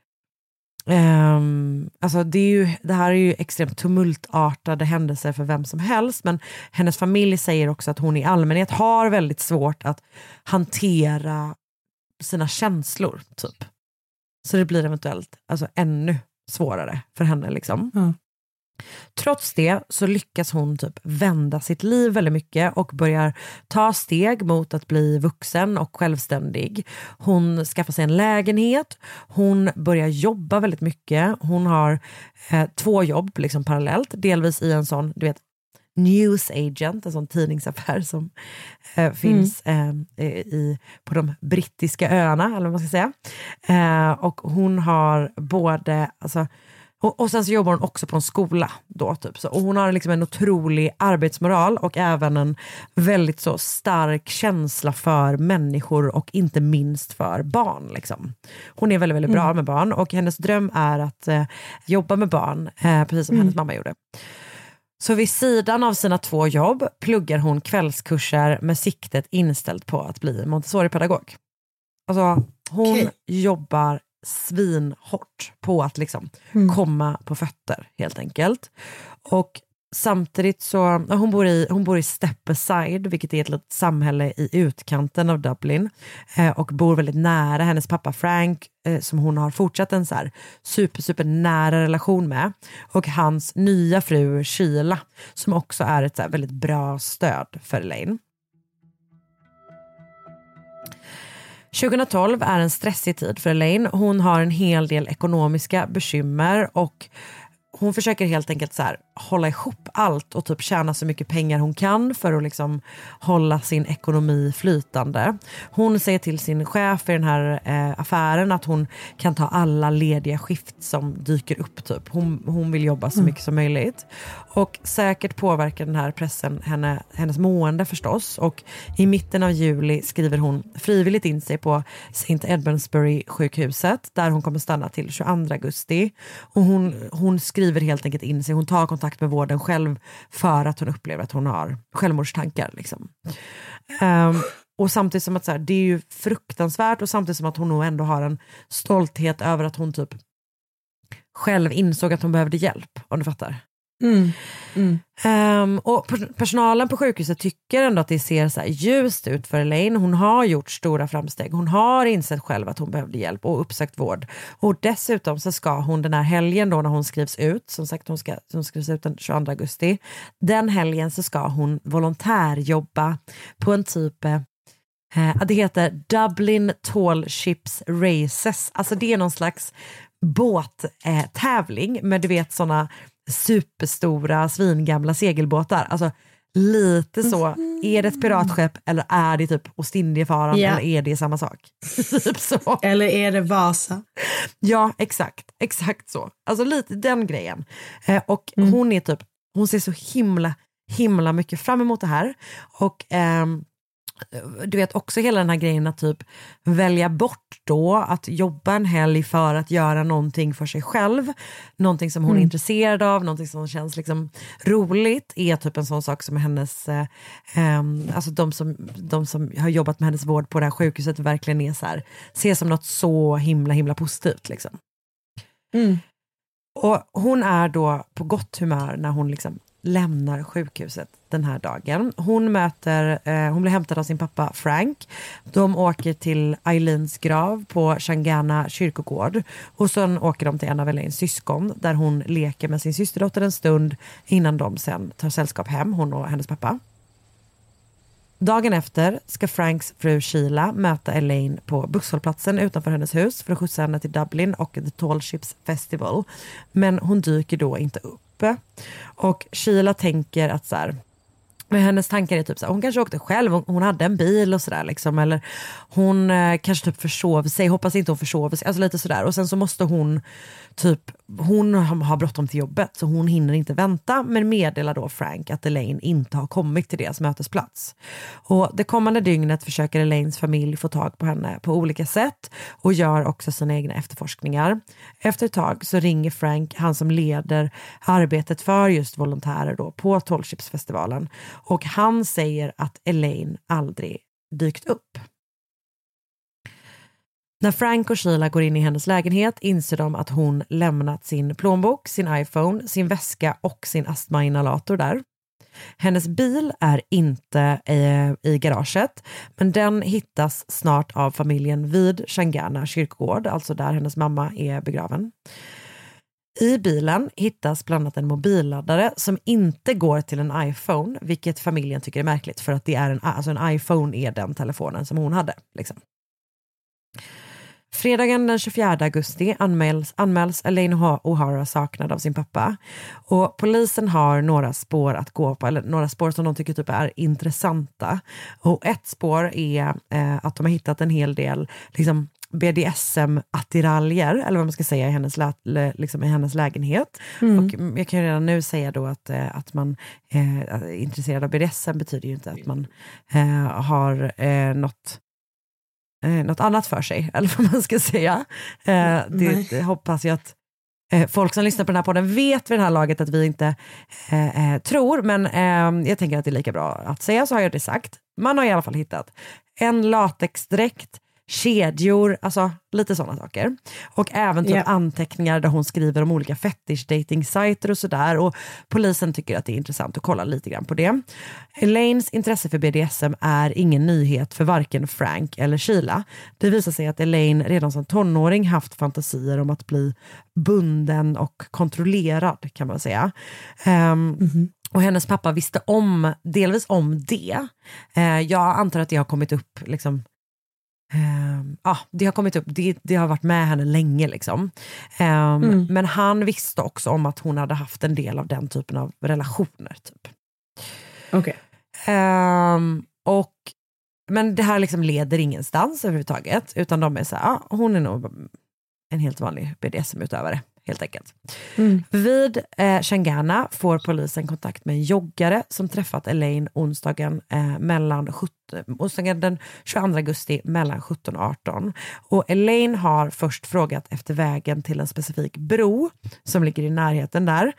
alltså det här är ju extremt tumultartade händelser för vem som helst, men hennes familj säger också att hon i allmänhet har väldigt svårt att hantera sina känslor typ. Så det blir eventuellt alltså ännu svårare för henne liksom. Trots det så lyckas hon typ vända sitt liv väldigt mycket och börjar ta steg mot att bli vuxen och självständig. Hon skaffar sig en lägenhet, hon börjar jobba väldigt mycket. Hon har 2 jobb liksom parallellt, delvis i en sån, du vet, news agent, en sån tidningsaffär som finns på de brittiska öarna, eller vad man ska säga. Och hon har både, alltså, och sen så jobbar hon också på en skola då typ. Så, och hon har liksom en otrolig arbetsmoral och även en väldigt så stark känsla för människor och inte minst för barn liksom. Hon är väldigt, väldigt bra med barn, och hennes dröm är att jobba med barn, precis som hennes mamma gjorde. Så vid sidan av sina 2 jobb pluggar hon kvällskurser med siktet inställt på att bli Montessori-pedagog. Alltså hon jobbar svinhårt på att liksom komma på fötter helt enkelt. Och samtidigt så hon bor i Stepaside, vilket är ett litet samhälle i utkanten av Dublin, och bor väldigt nära hennes pappa Frank, som hon har fortsatt en så här super nära relation med, och hans nya fru Sheila, som också är ett så här väldigt bra stöd för Elaine. 2012 är en stressig tid för Elaine. Hon har en hel del ekonomiska bekymmer, och hon försöker helt enkelt så här hålla ihop allt och typ tjäna så mycket pengar hon kan för att liksom hålla sin ekonomi flytande. Hon säger till sin chef i den här affären att hon kan ta alla lediga skift som dyker upp typ. Hon vill jobba så mycket som möjligt. Och säkert påverkar den här pressen hennes mående förstås. Och i mitten av juli skriver hon frivilligt in sig på St. Edmundsbury sjukhuset, där hon kommer stanna till 22 augusti. Och hon skriver helt enkelt in sig. Hon tar kontakt med vården själv för att hon upplever att hon har självmordstankar liksom. Och samtidigt som att så här, det är ju fruktansvärt, och samtidigt som att hon nog ändå har en stolthet över att hon typ själv insåg att hon behövde hjälp, om du fattar. Och personalen på sjukhuset tycker ändå att det ser så här ljust ut för Elaine. Hon har gjort stora framsteg. Hon har insett själv att hon behövde hjälp och uppsökt vård. Och dessutom så ska hon den här helgen då, när hon skrivs ut, som sagt hon skrivs ut den 22 augusti. Den helgen så ska hon volontärjobba på en typ det heter Dublin Tall Ships Races. Alltså det är någon slags båttävling med, du vet, såna superstora svingamla segelbåtar. Alltså lite så. Är det ett piratskepp eller är det typ Ostindiefararen, eller är det samma sak? Typ så. Eller är det Vasa? Ja, exakt så. Alltså lite den grejen. Och hon är typ, hon ser så himla mycket fram emot det här. Och du vet också hela den här grejen att typ välja bort förstå att jobba en helg för att göra någonting för sig själv, någonting som hon är intresserad av, någonting som känns liksom roligt, är typ en sån sak som hennes alltså de som har jobbat med hennes vård på det här sjukhuset verkligen är så här, ser som något så himla positivt liksom. Och hon är då på gott humör när hon liksom lämnar sjukhuset den här dagen. Hon blir hämtad av sin pappa Frank. De åker till Eileens grav på Shangana kyrkogård. Och sen åker de till en av Elaines syskon där hon leker med sin systerdotter en stund innan de sen tar sällskap hem, hon och hennes pappa. Dagen efter ska Franks fru Sheila möta Elaine på busshållplatsen utanför hennes hus för att skjutsa henne till Dublin och The Tall Ships Festival. Men hon dyker då inte upp. Och Sheila tänker att så här, men hennes tankar är typ så här, hon kanske åkte själv, hon hade en bil och sådär liksom, eller hon kanske typ försov sig, hoppas inte hon försov sig, alltså lite sådär. Och sen så måste hon har bråttom till jobbet så hon hinner inte vänta, men meddelar då Frank att Elaine inte har kommit till deras mötesplats. Och det kommande dygnet försöker Elaines familj få tag på henne på olika sätt och gör också sina egna efterforskningar. Efter ett tag så ringer Frank, han som leder arbetet för just volontärer då på Tall Ships festivalen, och han säger att Elaine aldrig dykt upp. När Frank och Sheila går in i hennes lägenhet inser de att hon lämnat sin plånbok, sin iPhone, sin väska och sin astmainhalator där. Hennes bil är inte i garaget, men den hittas snart av familjen vid Shangana kyrkogård, alltså där hennes mamma är begraven. I bilen hittas bland annat en mobilladdare som inte går till en iPhone, vilket familjen tycker är märkligt för att det är en iPhone är den telefonen som hon hade liksom. Fredagen den 24 augusti anmäls Elaine O'Hara saknad av sin pappa. Och polisen har några spår att gå på, eller några spår som de tycker typ är intressanta. Och ett spår är att de har hittat en hel del liksom BDSM-attiraljer, eller vad man ska säga, i hennes lägenhet. Och jag kan ju redan nu säga då att man är intresserad av BDSM betyder ju inte att man har något annat för sig, eller vad man ska säga. Det hoppas jag att folk som lyssnar på den här podden vet vid det här laget att vi inte tror, men jag tänker att det är lika bra att säga, så har jag det sagt. Man har i alla fall hittat en latexdräkt, kedjor, alltså lite sådana saker. Och även typ anteckningar där hon skriver om olika fetish-dating-sajter och sådär. Och polisen tycker att det är intressant att kolla lite grann på det. Elaines intresse för BDSM är ingen nyhet för varken Frank eller Sheila. Det visar sig att Elaine redan som tonåring haft fantasier om att bli bunden och kontrollerad, kan man säga. Och hennes pappa visste delvis om det. Jag antar att det har kommit upp liksom. Det har kommit upp, det har varit med henne länge liksom. Men han visste också om att hon hade haft en del av den typen av relationer typ. Okej. Men det här liksom leder ingenstans överhuvudtaget, utan de är så här, hon är nog en helt vanlig BDSM-utövare helt enkelt. Vid Shangana får polisen kontakt med en joggare som träffat Elaine onsdagen den 22 augusti mellan 17 och 18. Och Elaine har först frågat efter vägen till en specifik bro som ligger i närheten där.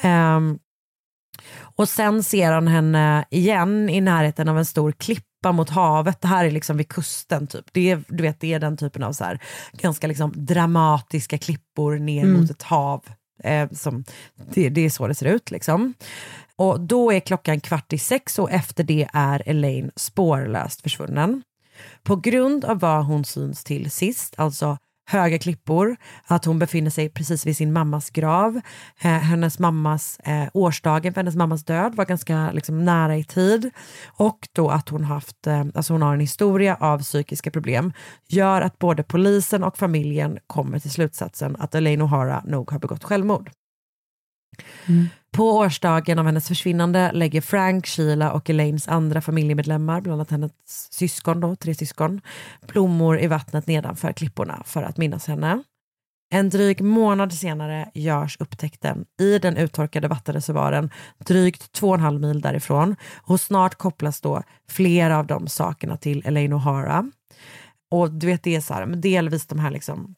Och sen ser han henne igen i närheten av en stor klippa mot havet. Det här är liksom vid kusten typ. Det är den typen av så här ganska liksom dramatiska klippor ner mot ett hav. Det är så det ser ut liksom. Och då är klockan 5:15 och efter det är Elaine spårlöst försvunnen. På grund av vad hon syns till sist, alltså höga klippor, att hon befinner sig precis vid sin mammas grav. Hennes mammas årsdagen för hennes mammas död var ganska liksom nära i tid, och då att hon hon har en historia av psykiska problem gör att både polisen och familjen kommer till slutsatsen att Elaine O'Hara nog har begått självmord. På årsdagen av hennes försvinnande lägger Frank, Sheila och Elaines andra familjemedlemmar, bland annat hennes syskon 3 syskon, blommor i vattnet nedanför klipporna för att minnas henne. En dryg månad senare görs upptäckten i den uttorkade vattenreservoaren drygt 2,5 mil därifrån, och snart kopplas då flera av de sakerna till Elaine O'Hara. Och du vet, det är så här, men delvis de här liksom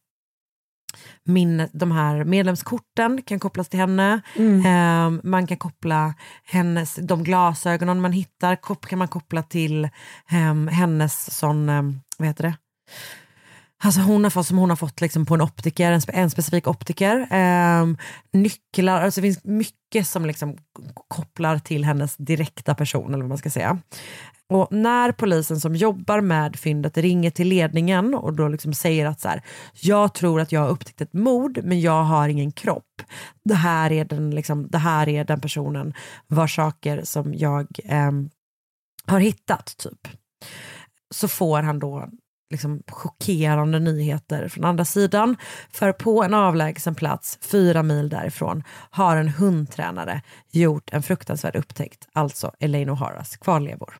de här medlemskorten kan kopplas till henne. Man kan koppla de glasögonen man hittar kan man koppla till hennes sån, vad heter det? Alltså som hon har fått liksom på en optiker, en specifik optiker. Nycklar, alltså det finns mycket som liksom kopplar till hennes direkta person, eller vad man ska säga. Och när polisen som jobbar med fyndet ringer till ledningen och då liksom säger att så här, jag tror att jag har upptäckt ett mord men jag har ingen kropp. Det här är den personen vars saker som jag har hittat typ. Så får han då liksom chockerande nyheter från andra sidan, för på en avlägsen plats 4 mil därifrån har en hundtränare gjort en fruktansvärd upptäckt, alltså Elaine O'Haras kvarlevor.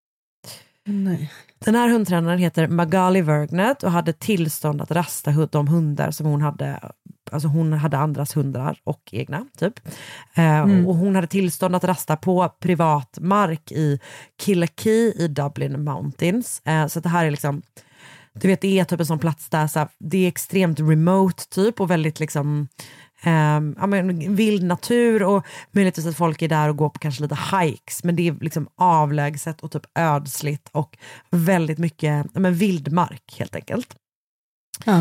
Nej. Den här hundtränaren heter Magali Vergnet och hade tillstånd att rasta de hundar som hon hade. Alltså hon hade andras hundar och egna typ. Och hon hade tillstånd att rasta på privat mark i Killarkey i Dublin Mountains. Så det här är liksom, du vet, det är typ en sån plats där så här, det är extremt remote typ och väldigt liksom vild natur och möjligtvis att folk är där och går på kanske lite hikes, men det är liksom avlägset och typ ödsligt och väldigt mycket vildmark helt enkelt. Ja.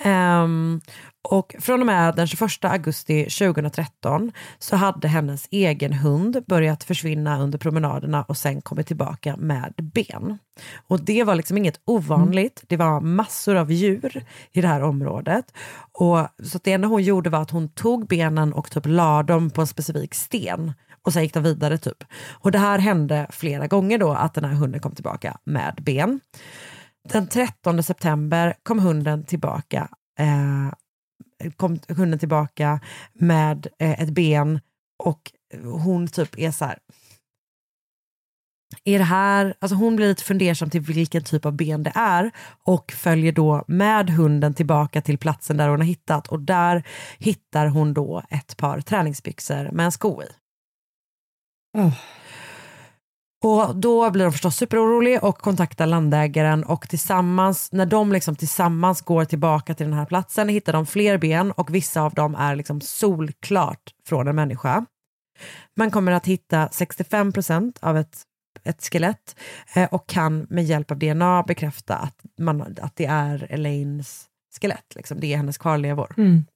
Och från och med den 21 augusti 2013 så hade hennes egen hund börjat försvinna under promenaderna och sen kommit tillbaka med ben. Och det var liksom inget ovanligt. Det var massor av djur i det här området. Och så att det enda hon gjorde var att hon tog benen och typ la dem på en specifik sten. Och sen gick de vidare typ. Och det här hände flera gånger då att den här hunden kom tillbaka med ben. Den 13 september kom hunden tillbaka med ett ben och hon typ är så här, är det här, alltså hon blir lite fundersam till vilken typ av ben det är och följer då med hunden tillbaka till platsen där hon har hittat, och där hittar hon då ett par träningsbyxor med en sko i. Och då blir de förstås superorolig och kontaktar landägaren, och när de liksom tillsammans går tillbaka till den här platsen hittar de fler ben, och vissa av dem är liksom solklart från en människa. Man kommer att hitta 65% av ett skelett och kan med hjälp av DNA bekräfta att det är Elaines skelett, liksom. Det är hennes kvarlevor.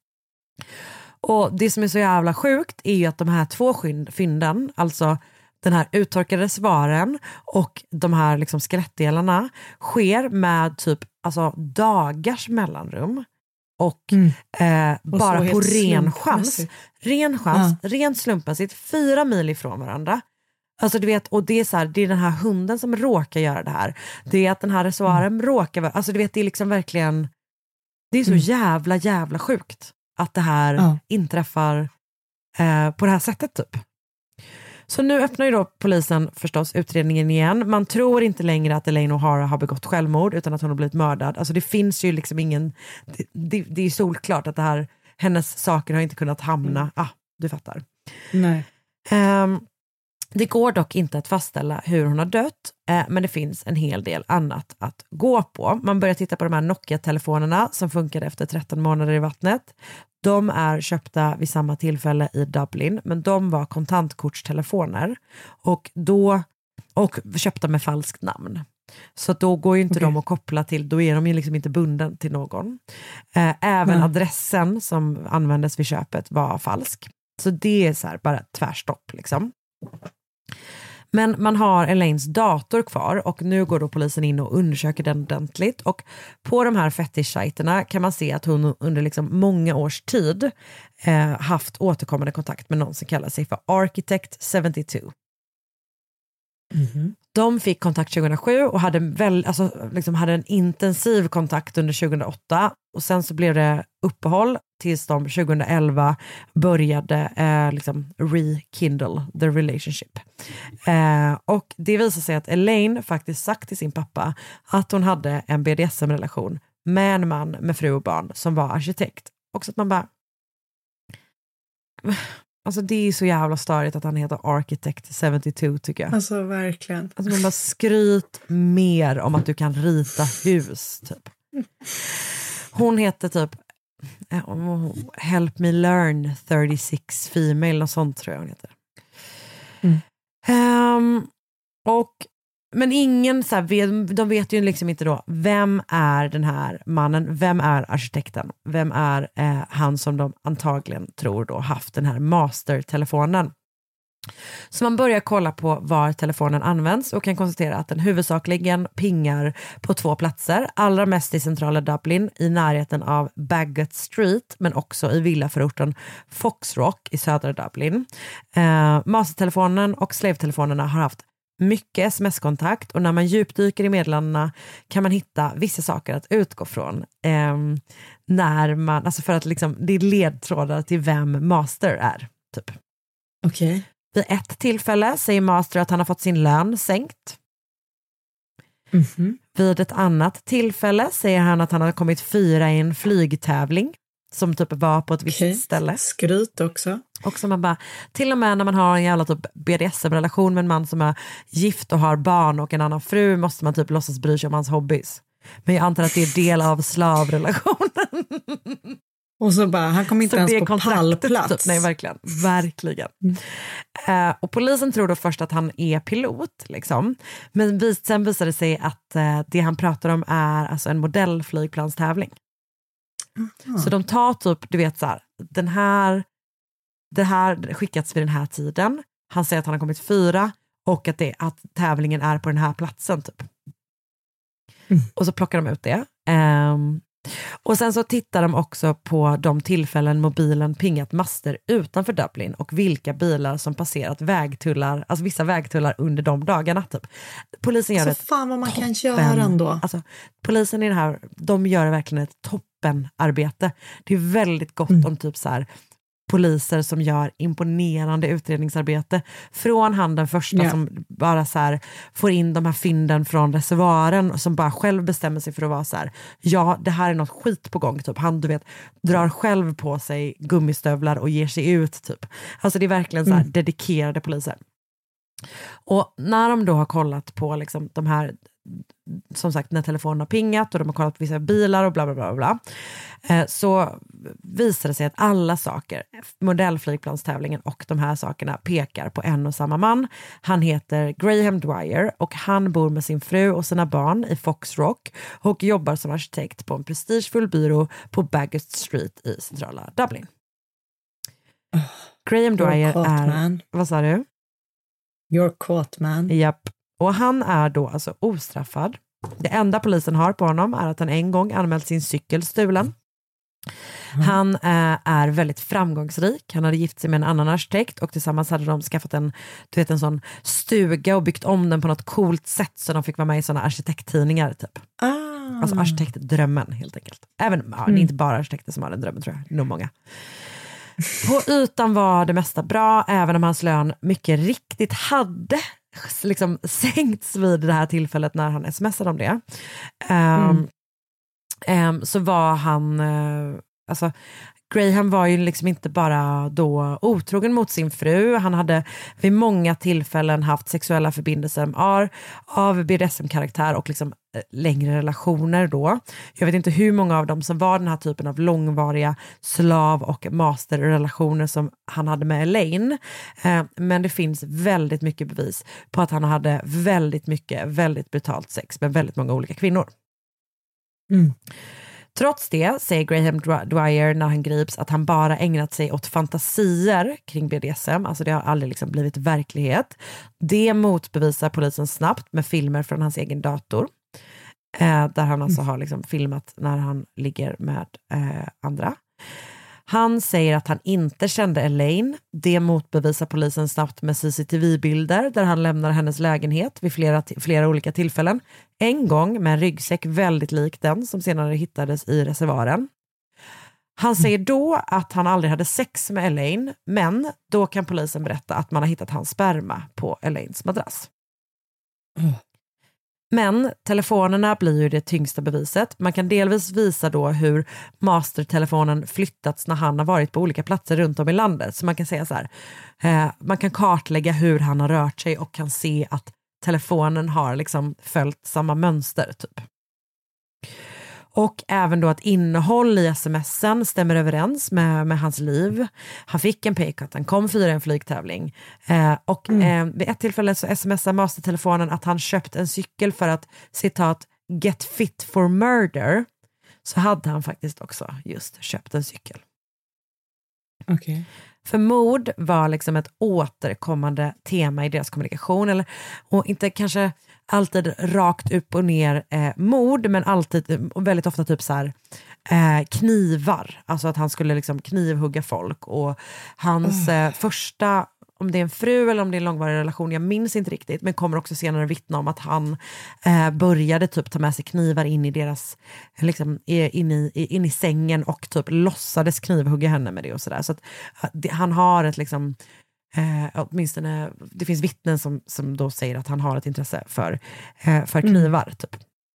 Och det som är så jävla sjukt är ju att de här 2 fynden, alltså den här uttorkade svaren och de här liksom skelettdelarna, sker med typ alltså dagars mellanrum och bara på ren chans, rent slumpmässigt 4 mil ifrån varandra. Alltså du vet, och det är så här, det är den här hunden som råkar göra det här. Det är att den här reservoaren råkar, alltså du vet, det är liksom verkligen, det är så jävla sjukt att det här inträffar på det här sättet typ. Så nu öppnar ju då polisen förstås utredningen igen. Man tror inte längre att Elaine O'Hara har begått självmord utan att hon har blivit mördad. Alltså det finns ju liksom ingen, det är solklart att det här, hennes saker har inte kunnat hamna, du fattar. Nej. Det går dock inte att fastställa hur hon har dött, men det finns en hel del annat att gå på. Man börjar titta på de här Nokia-telefonerna som funkade efter 13 månader i vattnet. De är köpta vid samma tillfälle i Dublin, men de var kontantkortstelefoner och köpta med falskt namn. Så då går ju inte de att koppla till, då är de ju liksom inte bunden till någon. Även adressen som användes vid köpet var falsk. Så det är så här bara tvärstopp liksom. Men man har Elaines dator kvar och nu går då polisen in och undersöker den ordentligt, och på de här fetish-sajterna kan man se att hon under liksom många års tid haft återkommande kontakt med någon som kallar sig för Architect 72. De fick kontakt 2007 och hade en intensiv kontakt under 2008, och sen så blev det uppehåll tills de 2011 började rekindle the relationship. Och det visar sig att Elaine faktiskt sagt till sin pappa att hon hade en BDSM-relation med en man med fru och barn som var arkitekt. Och så att man bara, Alltså det är så jävla störigt att han heter Architect 72 tycker jag. Alltså verkligen. Alltså man bara skryt mer om att du kan rita hus typ. Hon heter typ Help Me Learn 36 Female och sånt tror jag hon heter. Men ingen så här, de vet ju liksom inte då, vem är den här mannen, vem är arkitekten, vem är han som de antagligen tror då haft den här mastertelefonen. Så man börjar kolla på var telefonen används och kan konstatera att den huvudsakligen pingar på 2 platser, allra mest i centrala Dublin i närheten av Baggot Street men också i villaförorten Foxrock i södra Dublin. Mastertelefonen och slavetelefonerna har haft mycket sms-kontakt och när man djupdyker i meddelandena kan man hitta vissa saker att utgå från när man, alltså för att liksom, det är ledtrådar till vem Master är typ. Okej. Vid ett tillfälle säger Master att han har fått sin lön sänkt. Vid ett annat tillfälle säger han att han har kommit 4 i en flygtävling som typ var på ett visst ställe. Skryt också. Och som man bara, till och med när man har en jävla typ BDSM-relation med en man som är gift och har barn och en annan fru måste man typ låtsas bry sig om hans hobbys. Men jag antar att det är del av slavrelationen. Och så bara, han kom inte ens på pallplats. Typ. Nej, verkligen. Och polisen tror då först att han är pilot. Liksom. Men sen visar det sig att det han pratar om är alltså en modellflygplanstävling. Så de tar typ, du vet så här, det här skickats vid den här tiden. Han säger att han har kommit 4 och att tävlingen är på den här platsen typ. Och så plockar de ut det. Och sen så tittar de också på de tillfällen mobilen pingat master utanför Dublin och vilka bilar som passerat vägtullar, alltså vissa vägtullar under de dagarna typ. Polisen gör alltså fan vad man kan göra ändå. Alltså polisen i det här, de gör verkligen ett toppenarbete. Det är väldigt gott om typ så här poliser som gör imponerande utredningsarbete. Från han den första som bara så här får in de här fynden från reservoaren och som bara själv bestämmer sig för att vara så här, ja det här är något skit på gång typ. Han du vet drar själv på sig gummistövlar och ger sig ut typ. Alltså det är verkligen så här dedikerade poliser. Och när de då har kollat på liksom de här, som sagt när telefonen har pingat och de har kollat på vissa bilar och bla bla bla bla, så visar det sig att alla saker, modellflygplanstävlingen och de här sakerna pekar på en och samma man. Han heter Graham Dwyer och han bor med sin fru och sina barn i Foxrock och jobbar som arkitekt på en prestigefull byrå på Baggot Street i centrala Dublin. Graham Dwyer är, vad sa du? You're caught man. Japp. Och han är då alltså ostraffad. Det enda polisen har på honom är att han en gång anmält sin cykel stulen. Han är väldigt framgångsrik. Han hade gift sig med en annan arkitekt och tillsammans hade de skaffat en sån stuga och byggt om den på något coolt sätt så de fick vara med i såna arkitekttidningar typ. Alltså arkitektdrömmen helt enkelt. Även, det är inte bara arkitekter som har den drömmen tror jag. Nog många. På ytan var det mesta bra, även om hans lön mycket riktigt hade liksom sänkts vid det här tillfället när han smsade om det. Så var han alltså Graham var ju liksom inte bara då otrogen mot sin fru. Han hade vid många tillfällen haft sexuella förbindelser av BDSM-karaktär och liksom längre relationer då. Jag vet inte hur många av dem som var den här typen av långvariga slav- och masterrelationer som han hade med Elaine. Men det finns väldigt mycket bevis på att han hade väldigt brutalt sex med väldigt många olika kvinnor. Trots det säger Graham Dwyer när han grips att han bara ägnat sig åt fantasier kring BDSM. Alltså det har aldrig liksom blivit verklighet. Det motbevisar polisen snabbt med filmer från hans egen dator. Där han alltså har liksom filmat när han ligger med andra. Han säger att han inte kände Elaine. Det motbevisar polisen snabbt med CCTV-bilder där han lämnar hennes lägenhet vid flera olika tillfällen. En gång med en ryggsäck väldigt lik den som senare hittades i reservoaren. Han säger då att han aldrig hade sex med Elaine, men då kan polisen berätta att man har hittat hans sperma på Elaines madrass. Men telefonerna blir ju det tyngsta beviset. Man kan delvis visa då hur mastertelefonen flyttats när han har varit på olika platser runt om i landet. Så man kan säga så här, man kan kartlägga hur han har rört sig och kan se att telefonen har liksom följt samma mönster typ. Och även då att innehåll i sms:en stämmer överens med hans liv. Han fick en paycut, han kom 4 i en flygtävling. Vid ett tillfälle så smsar mastertelefonen att han köpt en cykel för att, citat, get fit for murder. Så hade han faktiskt också just köpt en cykel. Okay. För mord var liksom ett återkommande tema i deras kommunikation. Och inte kanske alltid rakt upp och ner mord, men alltid väldigt ofta typ så här knivar. Alltså att han skulle liksom knivhugga folk. Och hans första, om det är en fru eller om det är en långvarig relation, jag minns inte riktigt, men kommer också senare vittna om att han började typ ta med sig knivar in i deras liksom, in i sängen och typ låtsades knivhugga henne med det och sådär. Så att han har ett liksom åtminstone, det finns vittnen som då säger att han har ett intresse för knivar typ.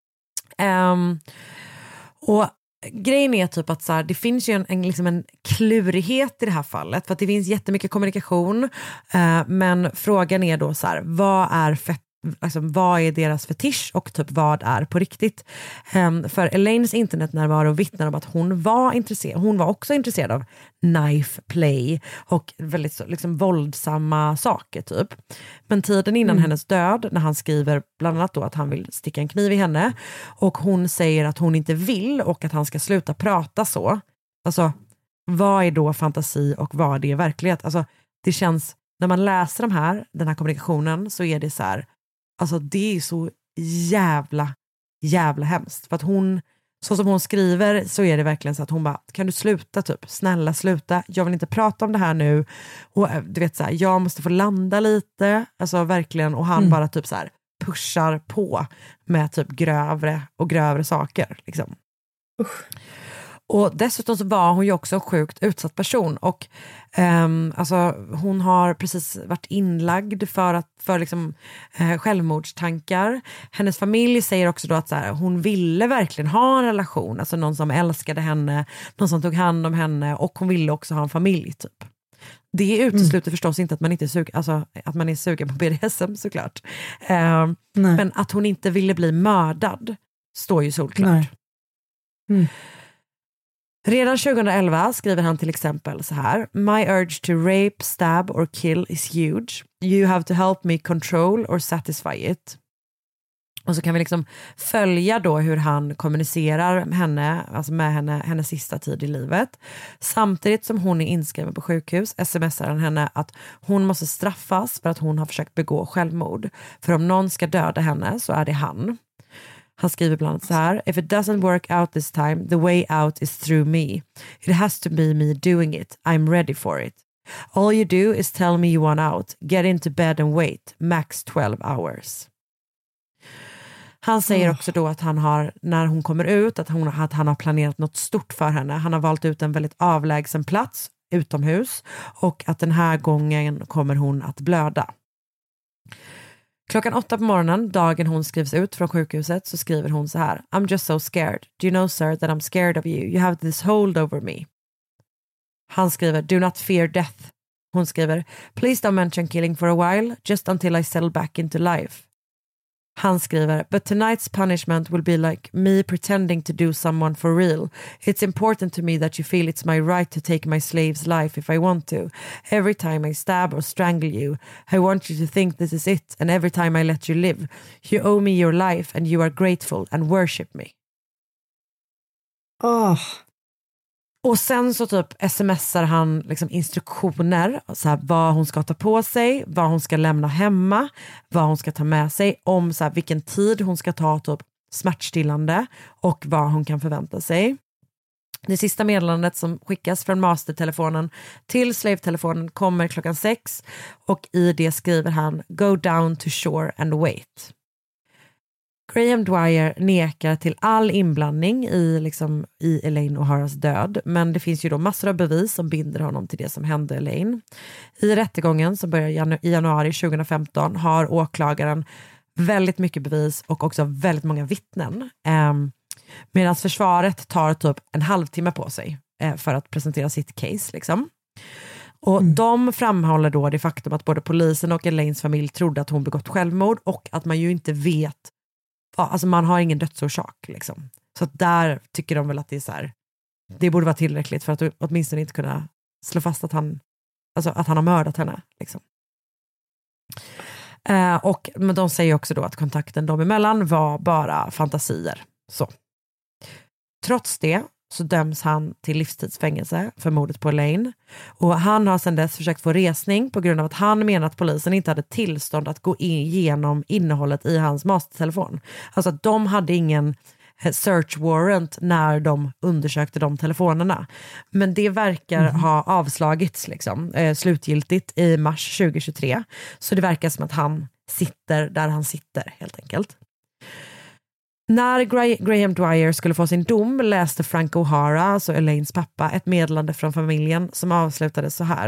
Och grejen är typ att så här, det finns ju en klurighet i det här fallet, för att det finns jättemycket kommunikation, men frågan är då så här, vad är deras fetisch och typ vad är på riktigt? För Elaines internetnärvaro vittnar om att hon var också intresserad av knife play och väldigt liksom våldsamma saker typ. Men tiden innan hennes död, när han skriver bland annat då att han vill sticka en kniv i henne och hon säger att hon inte vill och att han ska sluta prata så. Alltså, vad är då fantasi och vad är verklighet? Alltså, det känns, när man läser den här kommunikationen så är det så här, alltså det är så jävla hemskt. För att hon, så som hon skriver så är det verkligen så att hon bara, kan du sluta typ? Snälla sluta, jag vill inte prata om det här nu. Och du vet så här, jag måste få landa lite. Alltså verkligen, och han bara typ så här pushar på med typ grövre saker liksom. Och dessutom så var hon ju också en sjukt utsatt person och alltså hon har precis varit inlagd för liksom, självmordstankar. Hennes familj säger också då att så här, hon ville verkligen ha en relation, alltså någon som älskade henne, någon som tog hand om henne, och hon ville också ha en familj typ. Det utesluter förstås inte att man inte är sugen, alltså att man är sugen på BDSM såklart. Men att hon inte ville bli mördad står ju solklart. Redan 2011 skriver han till exempel så här: My urge to rape, stab or kill is huge. You have to help me control or satisfy it. Och så kan vi liksom följa då hur han kommunicerar med henne, alltså med hennes sista tid i livet. Samtidigt som hon är inskriven på sjukhus smsar han henne att hon måste straffas för att hon har försökt begå självmord. För om någon ska döda henne så är det han. Han skriver bland annat så här: If it doesn't work out this time, the way out is through me. It has to be me doing it. I'm ready for it. All you do is tell me you want out. Get into bed and wait. Max 12 hours. Han säger också då att han har, när hon kommer ut, att han har planerat något stort för henne. Han har valt ut en väldigt avlägsen plats utomhus och att den här gången kommer hon att blöda. 8:00 på morgonen, dagen hon skrivs ut från sjukhuset, så skriver hon så här: I'm just so scared. Do you know, sir, that I'm scared of you? You have this hold over me. Han skriver: Do not fear death. Hon skriver: Please don't mention killing for a while, just until I settle back into life. Han skriver: But tonight's punishment will be like me pretending to do someone for real. It's important to me that you feel it's my right to take my slave's life if I want to. Every time I stab or strangle you, I want you to think this is it. And every time I let you live, you owe me your life and you are grateful and worship me. Och sen så typ smsar han liksom instruktioner, så här, vad hon ska ta på sig, vad hon ska lämna hemma, vad hon ska ta med sig, om så här, vilken tid hon ska ta typ smärtstillande och vad hon kan förvänta sig. Det sista meddelandet som skickas från mastertelefonen till slavetelefonen kommer 6:00 och i det skriver han: Go down to shore and wait. Graham Dwyer nekar till all inblandning i Elaine O'Haras död, men det finns ju då massor av bevis som binder honom till det som hände Elaine. I rättegången som börjar i januari 2015 har åklagaren väldigt mycket bevis och också väldigt många vittnen. Medan försvaret tar typ en halvtimme på sig för att presentera sitt case liksom. Och de framhåller då det faktum att både polisen och Elaines familj trodde att hon begått självmord och att man ju inte vet, alltså man har ingen dödsorsak liksom. Så att där tycker de väl att det är så här, det borde vara tillräckligt för att åtminstone inte kunna slå fast att han har mördat henne liksom. Men de säger också då att kontakten dem emellan var bara fantasier. Så. Trots det så döms han till livstidsfängelse för mordet på Elaine. Och han har sedan dess försökt få resning på grund av att han menar att polisen inte hade tillstånd att gå igenom innehållet i hans mastertelefon. Alltså att de hade ingen search warrant när de undersökte de telefonerna. Men det verkar ha avslagits liksom, slutgiltigt i mars 2023. Så det verkar som att han sitter där han sitter helt enkelt. När Graham Dwyer skulle få sin dom läste Frank O'Hara, alltså Elaines pappa, ett meddelande från familjen som avslutades så här.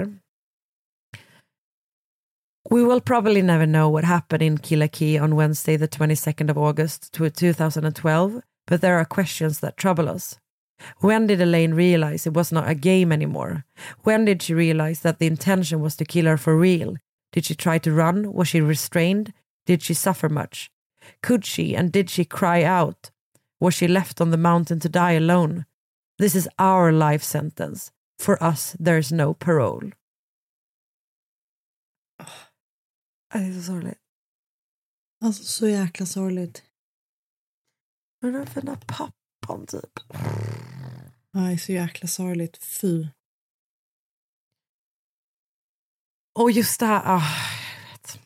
We will probably never know what happened in Killakee on Wednesday the 22nd of August 2012, but there are questions that trouble us. When did Elaine realize it was not a game anymore? When did she realize that the intention was to kill her for real? Did she try to run? Was she restrained? Did she suffer much? Could she and did she cry out? Was she left on the mountain to die alone? This is our life sentence. For us there is no parole. Det är så sorgligt. Alltså så jäkla sorgligt. Men den fina pappan typ. Ja, det är så jäkla sorgligt. Fy. Och just det här, jag vet.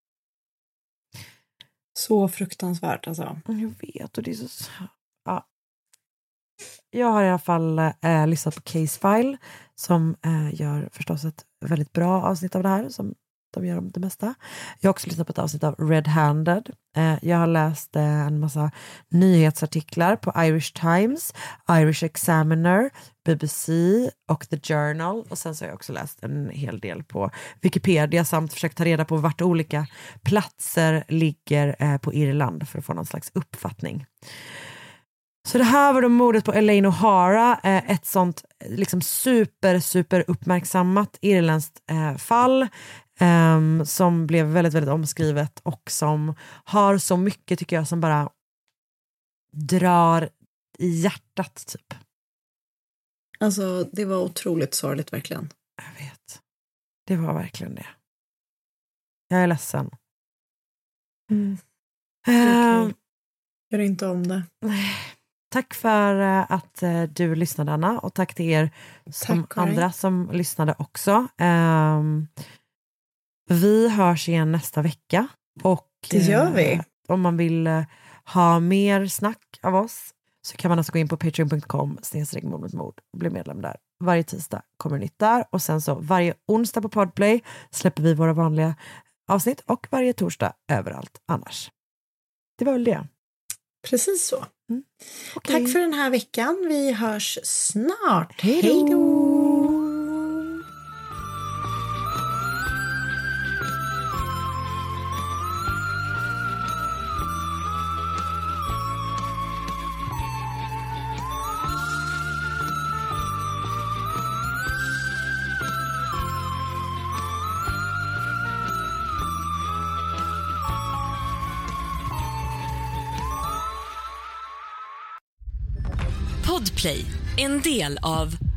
Så fruktansvärt alltså. Jag vet, och det är så... Ja. Jag har i alla fall lyssnat på Casefile som gör förstås ett väldigt bra avsnitt av det här, som de gör om det mesta. Jag har också lyssnat på ett avsnitt av Red Handed. Jag har läst en massa nyhetsartiklar på Irish Times, Irish Examiner, BBC och The Journal. Och sen så har jag också läst en hel del på Wikipedia samt försökt ta reda på vart olika platser ligger på Irland för att få någon slags uppfattning. Så det här var då mordet på Elaine O'Hara, ett sånt liksom super uppmärksammat irländskt fall som blev väldigt, väldigt omskrivet och som har så mycket tycker jag som bara drar i hjärtat typ. Alltså det var otroligt sorgligt verkligen. Jag vet. Det var verkligen det. Jag är ledsen. Gör inte om det. Tack för att du lyssnade, Anna, och tack till er som andra som lyssnade också. Vi hörs igen nästa vecka. Och det gör vi. Om man vill ha mer snack av oss så kan man alltså gå in på patreon.com/mordmotmord och bli medlem där. Varje tisdag kommer nytt där. Och sen så varje onsdag på Podplay släpper vi våra vanliga avsnitt och varje torsdag överallt annars. Det var väl det. Precis så. Okay. Tack för den här veckan. Vi hörs snart. Hej då! Podplay, en del av